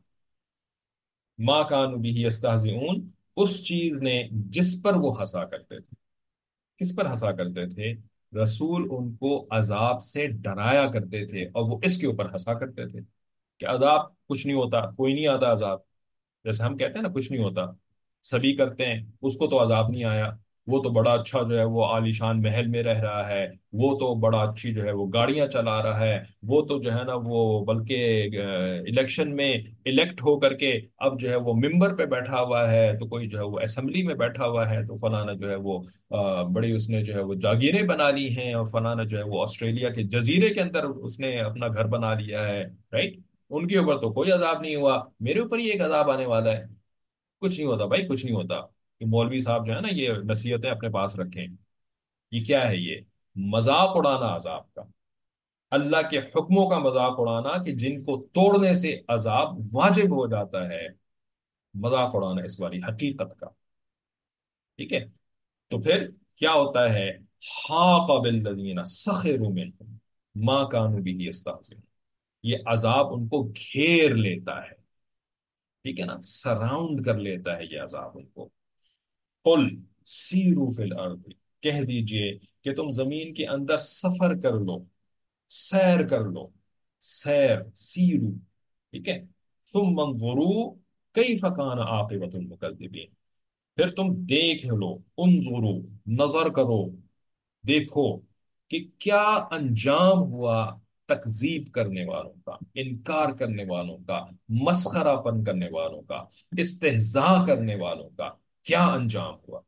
ما کانوا به یستہزئون، اس چیز نے جس پر وہ ہنسا کرتے تھے. کس پر ہنسا کرتے تھے؟ رسول ان کو عذاب سے ڈرایا کرتے تھے، اور وہ اس کے اوپر ہنسا کرتے تھے کہ عذاب کچھ نہیں ہوتا، کوئی نہیں آتا عذاب. جیسے ہم کہتے ہیں نا کچھ نہیں ہوتا، سبھی کرتے ہیں، اس کو تو عذاب نہیں آیا، وہ تو بڑا اچھا جو ہے وہ عالیشان محل میں رہ رہا ہے، وہ تو بڑا اچھی جو ہے وہ گاڑیاں چلا رہا ہے، وہ تو جو ہے نا وہ بلکہ الیکشن میں الیکٹ ہو کر کے اب جو ہے وہ ممبر پہ بیٹھا ہوا ہے، تو کوئی جو ہے وہ اسمبلی میں بیٹھا ہوا ہے، تو فلانا جو ہے وہ بڑی اس نے جو ہے وہ جاگیریں بنا لی ہیں، اور فلانا جو ہے وہ آسٹریلیا کے جزیرے کے اندر اس نے اپنا گھر بنا لیا ہے. رائٹ؟ ان کے اوپر تو کوئی عذاب نہیں ہوا، میرے اوپر ہی ایک عذاب آنے والا ہے. کچھ نہیں ہوتا بھائی، کچھ نہیں ہوتا. یہ مولوی صاحب جو ہے نا یہ نصیحتیں اپنے پاس رکھیں. یہ کیا ہے؟ یہ مذاق اڑانا عذاب کا، اللہ کے حکموں کا مذاق اڑانا، کہ جن کو توڑنے سے عذاب واجب ہو جاتا ہے. مذاق اڑانا اس والی حقیقت کا. ٹھیک ہے. تو پھر کیا ہوتا ہے؟ حاق بالذین سخروا منهم ما كانوا به یستہزئون، یہ عذاب ان کو گھیر لیتا ہے. ٹھیک ہے نا، سراؤنڈ کر لیتا ہے یہ عذاب ان کو. قل سیروا فی الارض، کہہ دیجئے کہ تم زمین کے اندر سفر کر لو، سیر کر لو. سیر، سیرو. ٹھیک ہے. ثم انظروا کیف کان عاقبۃ المکذبین، پھر تم دیکھ لو، انظروا، نظر کرو، دیکھو کہ کیا انجام ہوا تکذیب کرنے والوں کا، انکار کرنے والوں کا، مسخرہ پن کرنے والوں کا، استہزاء کرنے والوں کا کیا انجام ہوا.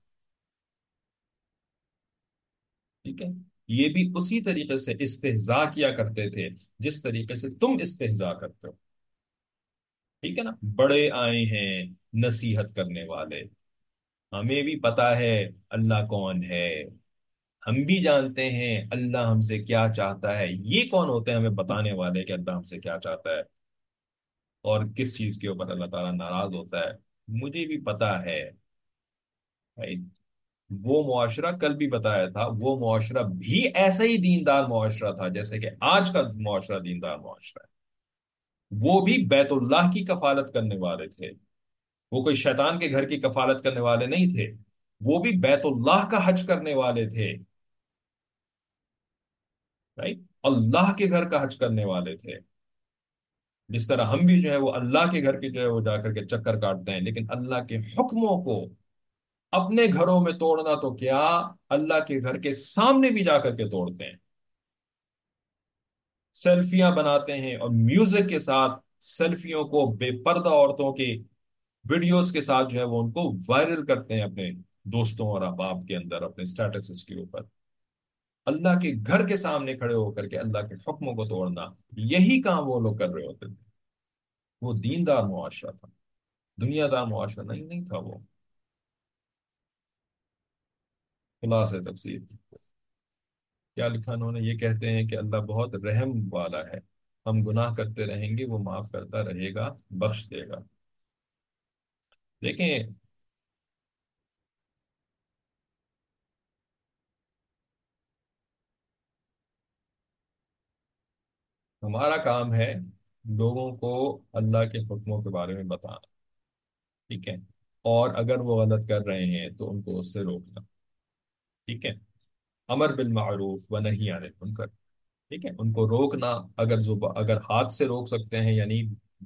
ٹھیک ہے. یہ بھی اسی طریقے سے استہزاء کیا کرتے تھے جس طریقے سے تم استہزاء کرتے ہو. ٹھیک ہے نا. بڑے آئے ہیں نصیحت کرنے والے، ہمیں بھی پتا ہے اللہ کون ہے، ہم بھی جانتے ہیں اللہ ہم سے کیا چاہتا ہے. یہ کون ہوتے ہیں ہمیں بتانے والے کہ اللہ ہم سے کیا چاہتا ہے اور کس چیز کے اوپر اللہ تعالیٰ ناراض ہوتا ہے؟ مجھے بھی پتا ہے بھائی. وہ معاشرہ کل بھی بتایا تھا، وہ معاشرہ بھی ایسا ہی دیندار معاشرہ تھا جیسے کہ آج کا معاشرہ دیندار معاشرہ ہے. وہ بھی بیت اللہ کی کفالت کرنے والے تھے، وہ کوئی شیطان کے گھر کی کفالت کرنے والے نہیں تھے. وہ بھی بیت اللہ کا حج کرنے والے تھے. رائٹ؟ اللہ کے گھر کا حج کرنے والے تھے. جس طرح ہم بھی جو ہے وہ اللہ کے گھر کے جو ہے وہ جا کر کے چکر کاٹتے ہیں، لیکن اللہ کے حکموں کو اپنے گھروں میں توڑنا تو کیا، اللہ کے گھر کے سامنے بھی جا کر کے توڑتے ہیں. سیلفیاں بناتے ہیں اور میوزک کے ساتھ سیلفیوں کو بے پردہ عورتوں کے ویڈیوز کے ساتھ جو ہے وہ ان کو وائرل کرتے ہیں اپنے دوستوں اور احباب کے اندر، اپنے سٹیٹسز کے اوپر. اللہ کے گھر کے سامنے کھڑے ہو کر کے اللہ کے حکموں کو توڑنا، یہی کام وہ لوگ کر رہے ہوتے تھے. وہ دیندار معاشرہ تھا، دنیا دار معاشرہ نہیں تھا وہ. خلاصہ تفسیر. کیا لکھا انہوں نے؟ یہ کہتے ہیں کہ اللہ بہت رحم والا ہے، ہم گناہ کرتے رہیں گے، وہ معاف کرتا رہے گا، بخش دے گا۔ دیکھیں، ہمارا کام ہے لوگوں کو اللہ کے حکموں کے بارے میں بتانا، ٹھیک ہے؟ اور اگر وہ غلط کر رہے ہیں تو ان کو اس سے روکنا، ٹھیک ہے؟ امر بالمعروف و نہی عن المنکر، ٹھیک ہے؟ ان کو روکنا، اگر ہاتھ سے روک سکتے ہیں، یعنی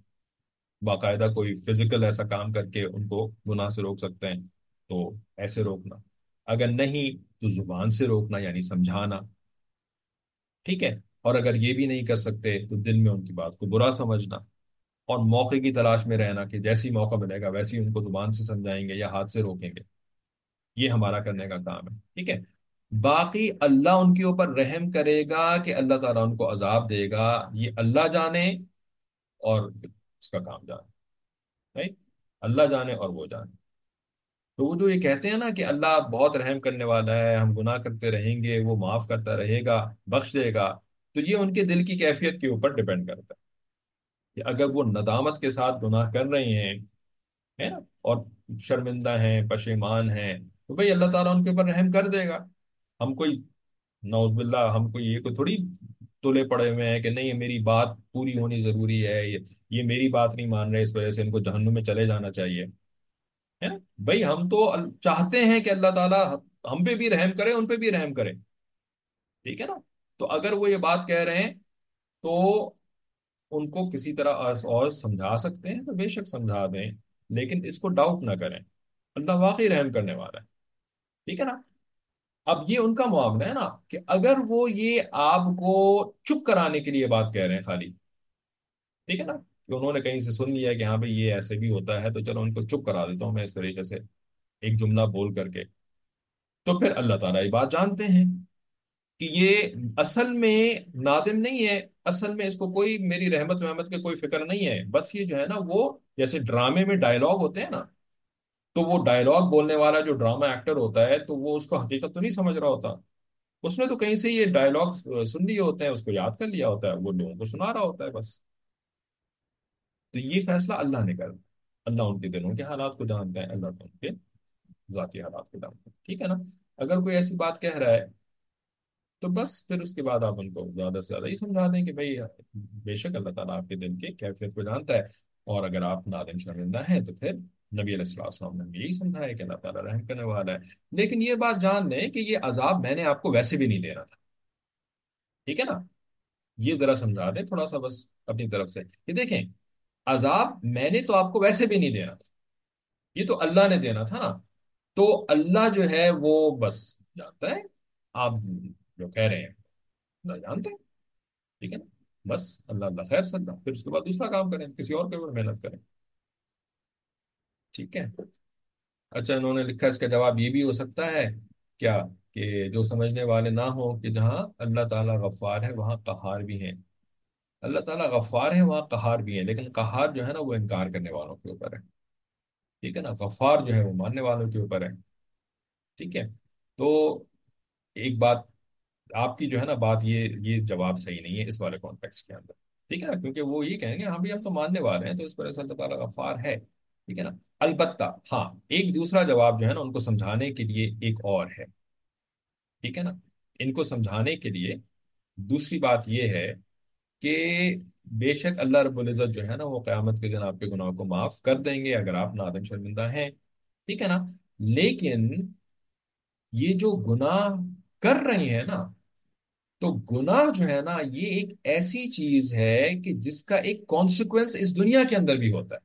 باقاعدہ کوئی فزیکل ایسا کام کر کے ان کو گناہ سے روک سکتے ہیں تو ایسے روکنا، اگر نہیں تو زبان سے روکنا یعنی سمجھانا، ٹھیک ہے؟ اور اگر یہ بھی نہیں کر سکتے تو دل میں ان کی بات کو برا سمجھنا، اور موقع کی تلاش میں رہنا کہ جیسی موقع ملے گا ویسی ان کو زبان سے سمجھائیں گے یا ہاتھ سے روکیں گے۔ یہ ہمارا کرنے کا کام ہے، ٹھیک ہے؟ باقی اللہ ان کے اوپر رحم کرے گا کہ اللہ تعالیٰ ان کو عذاب دے گا، یہ اللہ جانے اور اس کا کام جانے، right؟ اللہ جانے اور وہ جانے۔ تو وہ جو یہ کہتے ہیں نا کہ اللہ بہت رحم کرنے والا ہے، ہم گناہ کرتے رہیں گے، وہ معاف کرتا رہے گا، بخش دے گا، تو یہ ان کے دل کی کیفیت کے اوپر ڈپینڈ کرتا ہے کہ اگر وہ ندامت کے ساتھ گناہ کر رہے ہیں، ہے نا، اور شرمندہ ہیں، پشیمان ہیں، تو بھئی اللہ تعالیٰ ان کے اوپر رحم کر دے گا۔ ہم کوئی نعوذ باللہ ہم کو یہ کوئی تھوڑی تلے پڑے ہوئے ہیں کہ نہیں، یہ میری بات پوری ہونی ضروری ہے، یہ میری بات نہیں مان رہے، اس وجہ سے ان کو جہنم میں چلے جانا چاہیے، ہے نا؟ بھائی ہم تو چاہتے ہیں کہ اللہ تعالیٰ ہم پہ بھی رحم کرے، ان پہ بھی رحم کرے، ٹھیک ہے نا؟ تو اگر وہ یہ بات کہہ رہے ہیں تو ان کو کسی طرح اور سمجھا سکتے ہیں تو بے شک سمجھا دیں، لیکن اس کو ڈاؤٹ نہ کریں، اللہ واقعی رحم کرنے والا ہے، ٹھیک ہے نا؟ اب یہ ان کا معاملہ ہے نا کہ اگر وہ یہ آپ کو چپ کرانے کے لیے بات کہہ رہے ہیں خالی، ٹھیک ہے نا، کہ انہوں نے کہیں سے سن لیا کہ ہاں بھئی یہ ایسے بھی ہوتا ہے تو چلو ان کو چپ کرا دیتا ہوں میں اس طریقے سے ایک جملہ بول کر کے، تو پھر اللہ تعالیٰ یہ بات جانتے ہیں کہ یہ اصل میں نادم نہیں ہے، اصل میں اس کو کوئی میری رحمت وحمت کے کوئی فکر نہیں ہے، بس یہ جو ہے نا وہ جیسے ڈرامے میں ڈائلاگ ہوتے ہیں نا، تو وہ ڈائلاگ بولنے والا جو ڈرامہ ایکٹر ہوتا ہے تو وہ اس کو حقیقت تو نہیں سمجھ رہا ہوتا، اس نے تو کہیں سے یہ ڈائلاگ سن لیے ہوتے ہیں، اس کو یاد کر لیا ہوتا ہے، وہ لوگوں کو سنا رہا ہوتا ہے بس۔ تو یہ فیصلہ اللہ نے کر، اللہ ان کے دلوں کے حالات کو جانتا ہے، اللہ تو ان کے ذاتی حالات کو جانتا ہے، ٹھیک ہے نا؟ اگر کوئی ایسی بات کہہ رہا ہے تو بس پھر اس کے بعد آپ ان کو زیادہ سے زیادہ یہ سمجھا دیں کہ بھائی بے شک اللہ تعالیٰ آپ کے دل کی کیفیت کو جانتا ہے، اور اگر آپ نادم شرمندہ ہیں تو پھر نبی علیہ الصلوۃ والسلام نے یہی سمجھایا کہ اللہ تعالیٰ رحم کرنے والا ہے، لیکن یہ بات جان لیں کہ یہ عذاب میں نے آپ کو ویسے بھی نہیں دینا تھا، ٹھیک ہے نا؟ یہ ذرا سمجھا دیں تھوڑا سا بس اپنی طرف سے، یہ دیکھیں، عذاب میں نے تو آپ کو ویسے بھی نہیں دینا تھا، یہ تو اللہ نے دینا تھا نا، تو اللہ جو ہے وہ بس جانتا ہے آپ جو کہہ رہے ہیں، اللہ جانتے ہیں، ٹھیک ہے نا؟ بس اللہ اللہ خیر صلی اللہ، پھر اس کے بعد دوسرا کام کریں، کسی اور کے اوپر محنت کریں، ٹھیک ہے؟ اچھا، انہوں نے لکھا اس کا جواب یہ بھی ہو سکتا ہے کیا کہ جو سمجھنے والے نہ ہوں کہ جہاں اللہ تعالیٰ غفار ہے وہاں قہار بھی ہیں، اللہ تعالیٰ غفار ہے وہاں قہار بھی ہے، لیکن قہار جو ہے نا وہ انکار کرنے والوں کے اوپر ہے، ٹھیک ہے نا؟ غفار جو ہے وہ ماننے والوں کے اوپر ہے، ٹھیک ہے؟ تو ایک بات، آپ کی جو ہے نا بات، یہ جواب صحیح نہیں ہے اس والے کانٹیکس کے اندر، ٹھیک ہے نا؟ کیونکہ وہ یہ کہیں گے ہاں بھی ہم تو ماننے والے ہیں تو اس وجہ سے اللہ تعالیٰ غفار ہے، ٹھیک ہے نا؟ البتہ ہاں، ایک دوسرا جواب جو ہے نا ان کو سمجھانے کے لیے ایک اور ہے، ٹھیک ہے نا؟ ان کو سمجھانے کے لیے دوسری بات یہ ہے کہ بے شک اللہ رب العزت جو ہے نا وہ قیامت کے دن آپ کے گناہوں کو معاف کر دیں گے اگر آپ نادم شرمندہ ہیں، ٹھیک ہے نا؟ لیکن یہ جو گناہ کر رہے ہیں نا، تو گناہ جو ہے نا یہ ایک ایسی چیز ہے کہ جس کا ایک کانسیکوینس اس دنیا کے اندر بھی ہوتا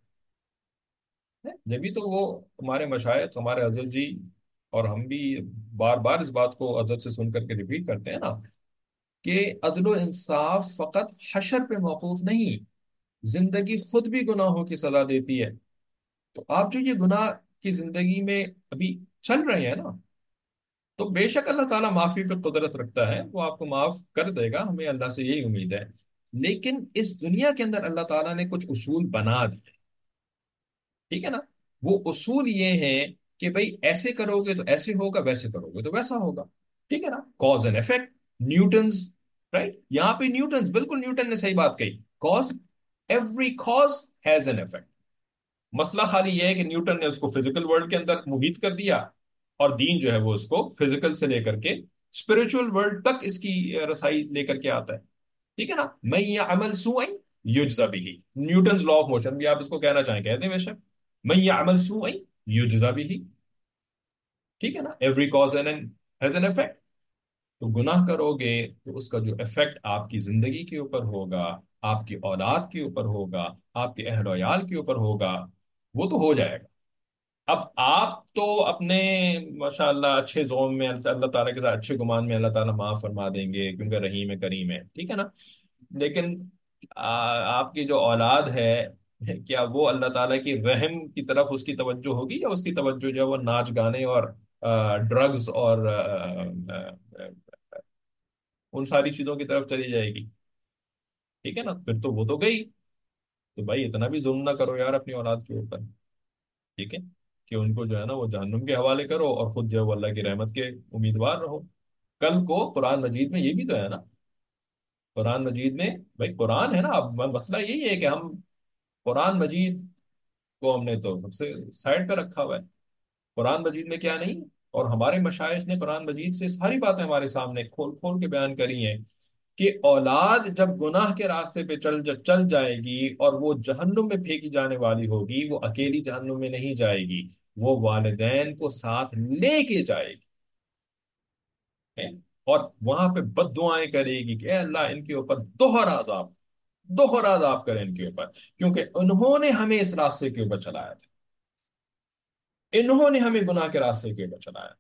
ہے، جبھی تو وہ ہمارے مشائخ ہمارے حضرت جی اور ہم بھی بار بار اس بات کو حضرت سے سن کر کے ریپیٹ کرتے ہیں نا کہ عدل و انصاف فقط حشر پہ موقوف نہیں، زندگی خود بھی گناہوں کی سزا دیتی ہے، تو آپ جو یہ گناہ کی زندگی میں ابھی چل رہے ہیں نا، تو بے شک اللہ تعالیٰ معافی پہ قدرت رکھتا ہے، وہ آپ کو معاف کر دے گا، ہمیں اللہ سے یہی امید ہے، لیکن اس دنیا کے اندر اللہ تعالیٰ نے کچھ اصول بنا دیے، ٹھیک ہے نا؟ وہ اصول یہ ہیں کہ بھئی ایسے کرو گے تو ایسے ہوگا، ویسے کرو گے تو ویسا ہوگا، ٹھیک ہے نا؟ Cause and effect, Newton's, right, یہاں پہ نیوٹنز، بالکل نیوٹن نے صحیح بات کہی، cause, every cause has an effect. مسئلہ خالی یہ ہے کہ نیوٹن نے اس کو فزیکل ورلڈ کے اندر محیط کر دیا، اور دین جو ہے وہ اس کو فزیکل سے لے کر کے اسپرچل ورلڈ تک اس کی رسائی لے کر کے آتا ہے. ٹھیک ہے نا، میں یہ عمل سوئن یجزا بھی، نیوٹنز لا آف موشن بھی آپ اس کو کہنا چاہیں کہہ دیں بے شک، میں یہ عمل سوئن یجزا بھی. ٹھیک ہے نا، every cause has an effect. تو گناہ کرو گے تو اس کا جو افیکٹ آپ کی زندگی کے اوپر ہوگا، آپ کی اولاد کے اوپر ہوگا، آپ کے اہل و عیال کے اوپر ہوگا، وہ تو ہو جائے گا. اب آپ تو اپنے ماشاء اللہ اچھے زوم میں اللہ تعالیٰ کے ساتھ اچھے گمان میں اللہ تعالیٰ معاف فرما دیں گے کیونکہ رحیم ہے کریم ہے، ٹھیک ہے نا. لیکن آپ کی جو اولاد ہے، کیا وہ اللہ تعالیٰ کی رحم کی طرف اس کی توجہ ہوگی، یا اس کی توجہ جو ہے وہ ناچ گانے اور ڈرگز اور ان ساری چیزوں کی طرف چلی جائے گی؟ ٹھیک ہے نا، پھر تو وہ تو گئی. تو بھائی اتنا بھی ظلم نہ کرو یار اپنی اولاد کے اوپر. ٹھیک ہے، کہ ان کو جو ہے نا وہ جہنم کے حوالے کرو اور خود جو ہے وہ اللہ کی رحمت کے امیدوار رہو. کل کو قرآن مجید میں یہ بھی تو ہے نا، قرآن مجید میں، بھائی قرآن ہے نا، اب مسئلہ یہی ہے کہ ہم قرآن مجید کو ہم نے تو سب سے سائڈ پہ رکھا ہوا ہے. قرآن مجید میں کیا نہیں، اور ہمارے مشائخ نے قرآن مجید سے ساری باتیں ہمارے سامنے کھول کھول کے بیان کری ہیں کہ اولاد جب گناہ کے راستے پہ چل جائے گی اور وہ جہنم میں پھینکی جانے والی ہوگی، وہ اکیلی جہنم میں نہیں جائے گی، وہ والدین کو ساتھ لے کے جائے گی. اور وہاں پہ بد دعائیں کرے گی کہ اے اللہ ان کے اوپر دوہرا عذاب، دوہرا عذاب کرے ان کے اوپر، کیونکہ انہوں نے ہمیں اس راستے کے اوپر چلایا تھا، انہوں نے ہمیں گناہ کے راستے کے اوپر چلایا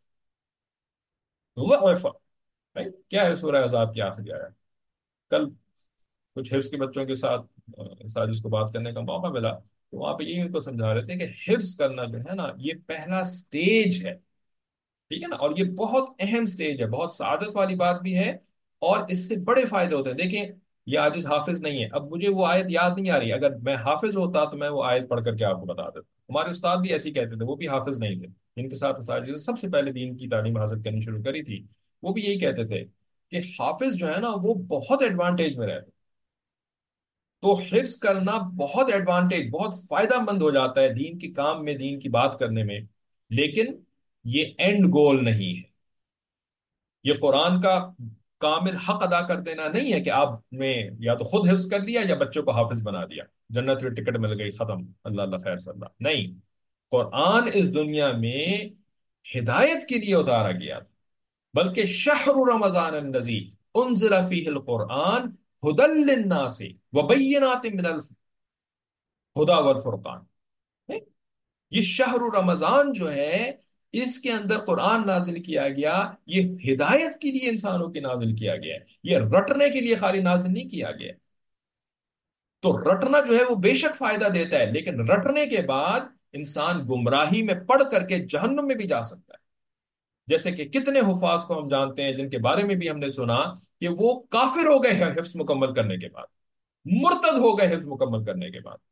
تھا. کیا ہے سورہ عذاب کی آخری آیت؟ کل کچھ حفظ کے بچوں کے ساتھ سازش کو بات کرنے کا موقع ملا، تو وہاں پہ یہی ان کو سمجھا رہے تھے کہ حفظ کرنا جو ہے نا یہ پہلا سٹیج ہے. ٹھیک ہے نا، اور یہ بہت اہم سٹیج ہے، بہت سعادت والی بات بھی ہے، اور اس سے بڑے فائدے ہوتے ہیں. دیکھیں یہ عاجز حافظ نہیں ہے، اب مجھے وہ آیت یاد نہیں آ رہی، اگر میں حافظ ہوتا تو میں وہ آیت پڑھ کر کے آپ کو بتا دیتا. ہمارے استاد بھی ایسے ہی کہتے تھے، وہ بھی حافظ نہیں تھے، جن کے ساتھ اساتذہ سب سے پہلے دین کی تعلیم حاصل کرنی شروع کری تھی، وہ بھی یہی کہتے تھے کہ حافظ جو ہے نا وہ بہت ایڈوانٹیج میں رہتے. تو حفظ کرنا بہت ایڈوانٹیج، بہت فائدہ مند ہو جاتا ہے دین کے کام میں، دین کی بات کرنے میں. لیکن یہ اینڈ گول نہیں ہے، یہ قرآن کا کامل حق ادا کر دینا نہیں ہے کہ آپ نے یا تو خود حفظ کر لیا یا بچوں کو حافظ بنا دیا، جنت میں ٹکٹ مل گئی، ختم، اللہ اللہ خیر صلی اللہ. نہیں، قرآن اس دنیا میں ہدایت کے لیے اتارا گیا تھا، بلکہ شہر رمضان الذی انزل فیہ القرآن ہدی للناس وبینات من الہدی والفرقان. یہ شہر رمضان جو ہے اس کے اندر قرآن نازل کیا گیا، یہ ہدایت کے لیے انسانوں کی نازل کیا گیا ہے، یہ رٹنے کے لیے خالی نازل نہیں کیا گیا. تو رٹنا جو ہے وہ بے شک فائدہ دیتا ہے، لیکن رٹنے کے بعد انسان گمراہی میں پڑ کر کے جہنم میں بھی جا سکتا ہے. جیسے کہ کتنے حفاظ کو ہم جانتے ہیں جن کے بارے میں بھی ہم نے سنا کہ وہ کافر ہو گئے ہیں حفظ مکمل کرنے کے بعد، مرتد ہو گئے حفظ مکمل کرنے کے بعد.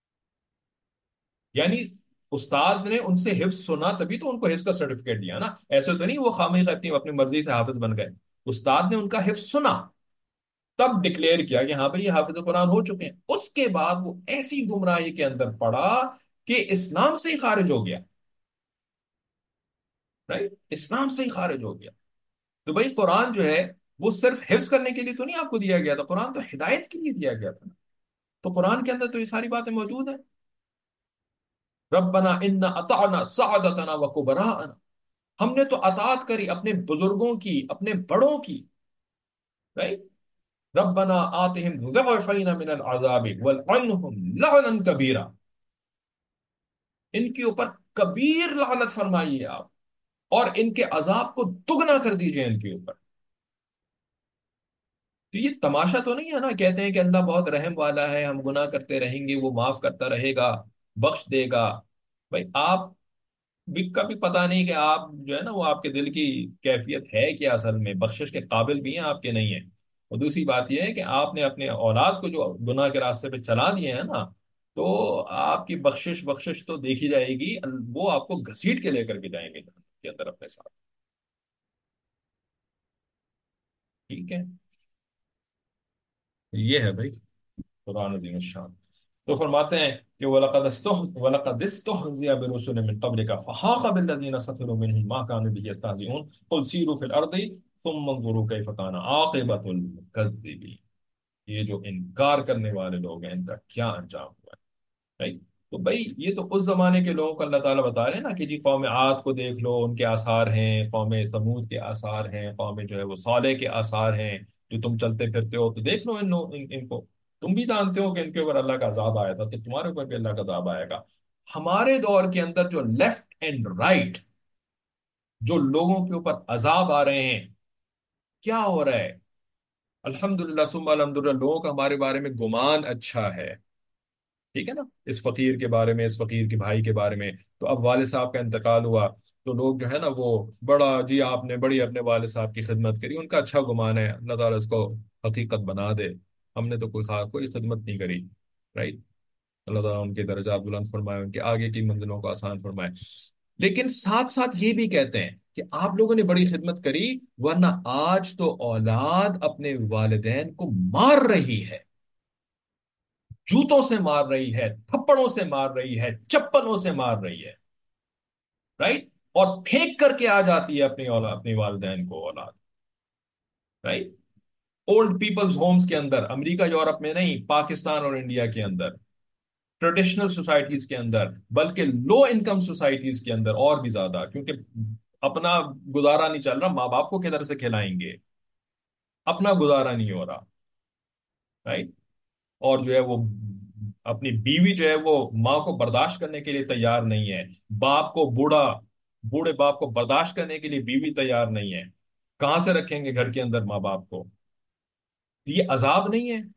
یعنی استاد نے ان سے حفظ سنا تبھی تو ان کو حفظ کا سرٹیفکیٹ دیا نا، ایسے تو نہیں وہ خامخواہ اپنی مرضی سے حافظ بن گئے. استاد نے ان کا حفظ سنا، تب ڈکلیئر کیا کہ ہاں بھائی یہ حافظ قرآن ہو چکے ہیں. اس کے بعد وہ ایسی گمراہی کے اندر پڑا کہ اسلام سے ہی خارج ہو گیا، رائٹ، اسلام سے ہی خارج ہو گیا. تو بھائی قرآن جو ہے وہ صرف حفظ کرنے کے لیے تو نہیں آپ کو دیا گیا تھا، قرآن تو ہدایت کے لیے دیا گیا تھا نا. تو قرآن کے اندر تو یہ ساری باتیں موجود ہیں. ربنا ان اطعنا سادتنا وکبراءنا، ہم نے تو اطاعت کری اپنے بزرگوں کی، اپنے بڑوں کی، رائٹ. ربنا آتهم ضعفین من العذاب والعنهم لعنا کبیرا، ان کے اوپر کبیر لعنت فرمائیے آپ، اور ان کے عذاب کو دگنا کر دیجئے ان کے اوپر. تو یہ تماشا تو نہیں ہے نا، کہتے ہیں کہ اللہ بہت رحم والا ہے، ہم گناہ کرتے رہیں گے وہ معاف کرتا رہے گا، بخش دے گا. بھائی آپ بھی کا بھی پتہ نہیں کہ آپ جو ہے نا وہ آپ کے دل کی کیفیت ہے کہ اصل میں بخشش کے قابل بھی ہیں آپ کے نہیں ہیں. اور دوسری بات یہ ہے کہ آپ نے اپنے اولاد کو جو گناہ کے راستے پہ چلا دیے ہیں نا، تو آپ کی بخشش تو دیکھی جائے گی، وہ آپ کو گھسیٹ کے لے کر کے جائیں گے جہنم کے اندر اپنے ساتھ. ٹھیک ہے، یہ ہے بھائی قرآن عظیم الشان. تو فرماتے ہیں کہ وَلَقَدِ اسْتُهْزِئَ بِرُسُلٍ مِّن قَبْلِكَ فَحَاقَ بِالَّذِينَ سَخِرُوا مِنْهُم مَّا كَانُوا بِهِ يَسْتَهْزِئُونَ قُلْ سِيرُوا فِي الْأَرْضِ ثُمَّ انظُرُوا كَيْفَ كَانَ عَاقِبَةُ الْمُكَذِّبِينَ. یہ جو انکار کرنے والے لوگ ہیں ان کا کیا انجام ہوا ہے. Right؟ تو بھائی یہ تو اس زمانے کے لوگوں کو اللہ تعالیٰ بتا رہے ہیں نا کہ جی قوم عاد کو دیکھ لو، ان کے آثار ہیں، قوم ثمود کے آثار ہیں، قوم جو ہے وہ صالح کے آثار ہیں، جو تم چلتے پھرتے ہو تو دیکھ لو ان کو. تم بھی جانتے ہو کہ ان کے اوپر اللہ کا عذاب آیا تھا، تو تمہارے اوپر بھی اللہ کا عذاب آئے گا. ہمارے دور کے اندر جو لیفٹ اینڈ رائٹ جو لوگوں کے اوپر عذاب آ رہے ہیں، کیا ہو رہا ہے؟ الحمدللہ ثم الحمدللہ لوگوں کا ہمارے بارے میں گمان اچھا ہے. ٹھیک ہے نا، اس فقیر کے بارے میں، اس فقیر کے بھائی کے بارے میں. تو اب والد صاحب کا انتقال ہوا تو لوگ جو ہے نا وہ بڑا جی آپ نے بڑی اپنے والد صاحب کی خدمت کری، ان کا اچھا گمان ہے، اللہ تعالیٰ اس کو حقیقت بنا دے. ہم نے تو کوئی خاص کوئی خدمت نہیں کری. رائٹ. اللہ تعالیٰ ان کے درجات بلند فرمائے، ان کے آگے کی منزلوں کو آسان فرمائے. لیکن ساتھ ساتھ یہ بھی کہتے ہیں کہ آپ لوگوں نے بڑی خدمت کری، ورنہ آج تو اولاد اپنے والدین کو مار رہی ہے، جوتوں سے مار رہی ہے، تھپڑوں سے مار رہی ہے، چپلوں سے مار رہی ہے. رائٹ. اور پھینک کر کے آ جاتی ہے اپنی اولاد، اپنی والدین کو اولاد. رائٹ. اولڈ پیپلز ہومز کے اندر، امریکہ یورپ میں نہیں، پاکستان اور انڈیا کے اندر، ٹریڈیشنل سوسائٹیز کے اندر، بلکہ لو انکم سوسائٹیز کے اندر اور بھی زیادہ، کیونکہ اپنا گزارا نہیں چل رہا، ماں باپ کو کدھر سے کھلائیں گے، اپنا گزارا نہیں ہو رہا. رائٹ. اور جو ہے وہ اپنی بیوی جو ہے وہ ماں کو برداشت کرنے کے لیے تیار نہیں ہے، باپ کو بوڑھے باپ کو برداشت کرنے کے لیے بیوی تیار نہیں ہے. کہاں سے رکھیں گے گھر کے اندر ماں باپ کو؟ یہ عذاب نہیں ہے؟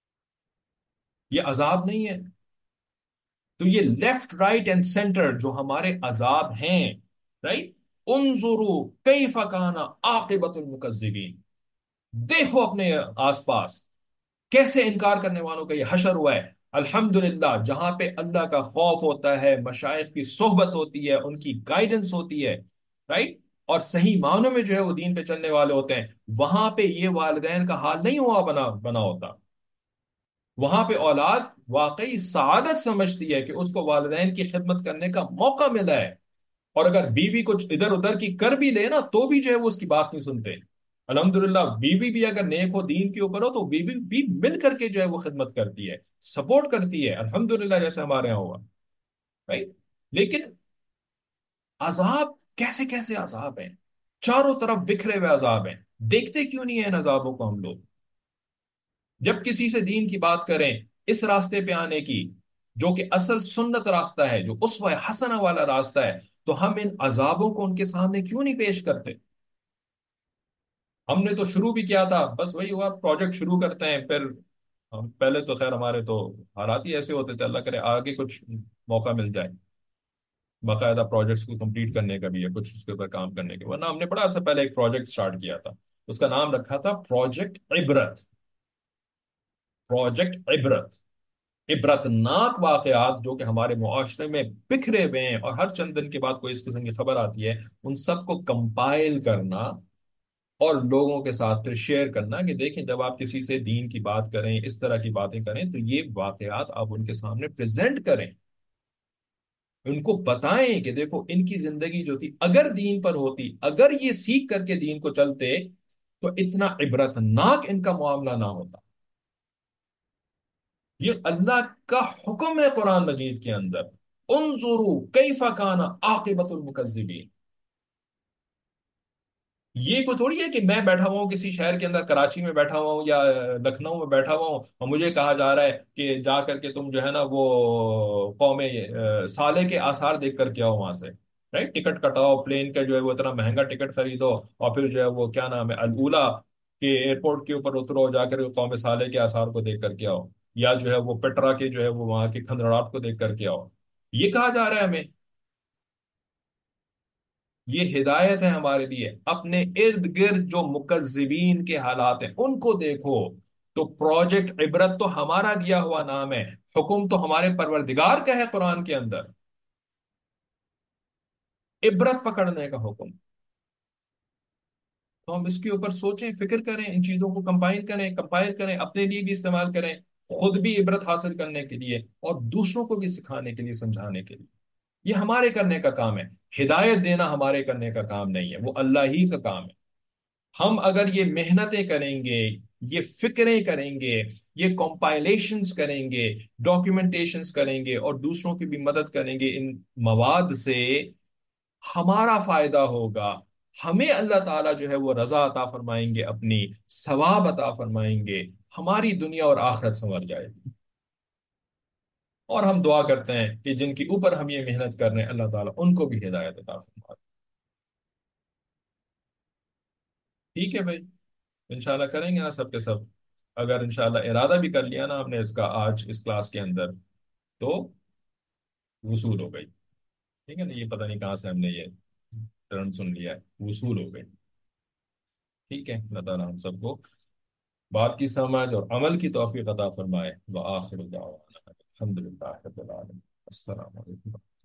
یہ عذاب نہیں ہے؟ تو یہ لیفٹ رائٹ اینڈ سینٹر جو ہمارے عذاب ہیں. رائٹ. انظروا کیف کان عاقبۃ المکذبین. دیکھو اپنے آس پاس کیسے انکار کرنے والوں کا یہ حشر ہوا ہے. الحمدللہ جہاں پہ اللہ کا خوف ہوتا ہے، مشائخ کی صحبت ہوتی ہے، ان کی گائیڈنس ہوتی ہے. رائٹ. اور صحیح معنوں میں جو ہے وہ دین پہ چلنے والے ہوتے ہیں، وہاں پہ یہ والدین کا حال نہیں ہوا بنا بنا ہوتا. وہاں پہ اولاد واقعی سعادت سمجھتی ہے کہ اس کو والدین کی خدمت کرنے کا موقع ملا ہے. اور اگر بیوی کچھ ادھر ادھر کی کر بھی لے نا تو بھی جو ہے وہ اس کی بات نہیں سنتے. الحمدللہ بیوی بھی اگر نیک ہو، دین کے اوپر ہو، تو بیوی بھی مل کر کے جو ہے وہ خدمت کرتی ہے، سپورٹ کرتی ہے، الحمدللہ جیسے ہمارے یہاں ہوا. رائٹ. لیکن عذاب کیسے کیسے عذاب ہیں، چاروں طرف بکھرے ہوئے عذاب ہیں. دیکھتے کیوں نہیں ہیں ان عذابوں کو ہم لوگ؟ جب کسی سے دین کی بات کریں، اس راستے پہ آنے کی جو کہ اصل سنت راستہ ہے، جو اسوہ حسنہ والا راستہ ہے، تو ہم ان عذابوں کو ان کے سامنے کیوں نہیں پیش کرتے؟ ہم نے تو شروع بھی کیا تھا، بس وہی ہوا، پروجیکٹ شروع کرتے ہیں پھر ہم پہلے تو خیر ہمارے تو حالات ہی ایسے ہوتے تھے، اللہ کرے آگے کچھ موقع مل جائے باقاعدہ پروجیکٹس کو کمپلیٹ کرنے کا بھی ہے، کچھ اس کے اوپر کام کرنے کے. ورنہ ہم نے بڑا عرصہ پہلے ایک پروجیکٹ سٹارٹ کیا تھا، اس کا نام رکھا تھا پروجیکٹ عبرت. پروجیکٹ عبرت، عبرتناک واقعات جو کہ ہمارے معاشرے میں بکھرے ہوئے ہیں اور ہر چند دن کے بعد کوئی اس قسم کی خبر آتی ہے، ان سب کو کمپائل کرنا اور لوگوں کے ساتھ پھر شیئر کرنا کہ دیکھیں جب آپ کسی سے دین کی بات کریں، اس طرح کی باتیں کریں، تو یہ واقعات آپ ان کے سامنے پریزنٹ کریں، ان کو بتائیں کہ دیکھو ان کی زندگی جو تھی اگر دین پر ہوتی، اگر یہ سیکھ کر کے دین کو چلتے، تو اتنا عبرتناک ان کا معاملہ نہ ہوتا. یہ اللہ کا حکم ہے قرآن مجید کے اندر. انظروا کیف کان عاقبۃ المکذبین. یہ کوئی تھوڑی ہے کہ میں بیٹھا ہوا ہوں کسی شہر کے اندر، کراچی میں بیٹھا ہوا ہوں یا لکھنؤ میں بیٹھا ہوا ہوں، اور مجھے کہا جا رہا ہے کہ جا کر کے تم جو ہے نا وہ قوم صالح کے آثار دیکھ کر کے آؤ وہاں سے. رائٹ. ٹکٹ کٹاؤ پلین کا جو ہے وہ اتنا مہنگا ٹکٹ خریدو، اور پھر جو ہے وہ کیا نام ہے الاولا کے ایئرپورٹ کے اوپر اترو، جا کر قوم صالح کے آثار کو دیکھ کر کے آؤ، یا جو ہے وہ پٹرا کے جو ہے وہ وہاں کے کھندرات کو دیکھ کر کے آؤ. یہ کہا جا رہا ہے ہمیں. یہ ہدایت ہے ہمارے لیے. اپنے ارد گرد جو مکذبین کے حالات ہیں ان کو دیکھو. تو پروجیکٹ عبرت تو ہمارا دیا ہوا نام ہے، حکم تو ہمارے پروردگار کا ہے قرآن کے اندر، عبرت پکڑنے کا حکم. تو ہم اس کے اوپر سوچیں، فکر کریں، ان چیزوں کو کمبائن کریں، کمپائل کریں، اپنے لیے بھی استعمال کریں، خود بھی عبرت حاصل کرنے کے لیے اور دوسروں کو بھی سکھانے کے لیے، سمجھانے کے لیے۔ یہ ہمارے کرنے کا کام ہے، ہدایت دینا ہمارے کرنے کا کام نہیں ہے، وہ اللہ ہی کا کام ہے۔ ہم اگر یہ محنتیں کریں گے، یہ فکریں کریں گے، یہ کمپائلیشنز کریں گے، ڈاکیومنٹیشنز کریں گے اور دوسروں کی بھی مدد کریں گے ان مواد سے، ہمارا فائدہ ہوگا، ہمیں اللہ تعالیٰ جو ہے وہ رضا عطا فرمائیں گے، اپنی ثواب عطا فرمائیں گے، ہماری دنیا اور آخرت سنور جائے گی۔ اور ہم دعا کرتے ہیں کہ جن کے اوپر ہم یہ محنت کر رہے ہیں اللہ تعالیٰ ان کو بھی ہدایت عطا فرمائے۔ ٹھیک ہے بھائی، انشاءاللہ کریں گے نا سب کے سب، اگر انشاءاللہ ارادہ بھی کر لیا نا ہم نے اس کا آج اس کلاس کے اندر، تو وصول ہو گئی۔ ٹھیک ہے نا، یہ پتہ نہیں کہاں سے ہم نے یہ ٹرم سن لیا ہے، وصول ہو گئی۔ ٹھیک ہے، اللہ تعالیٰ ہم سب کو بات کی سمجھ اور عمل کی توفیق عطا فرمائے۔ وآخر دعوانا الحمد للہ رب العالمین۔ السلام علیکم۔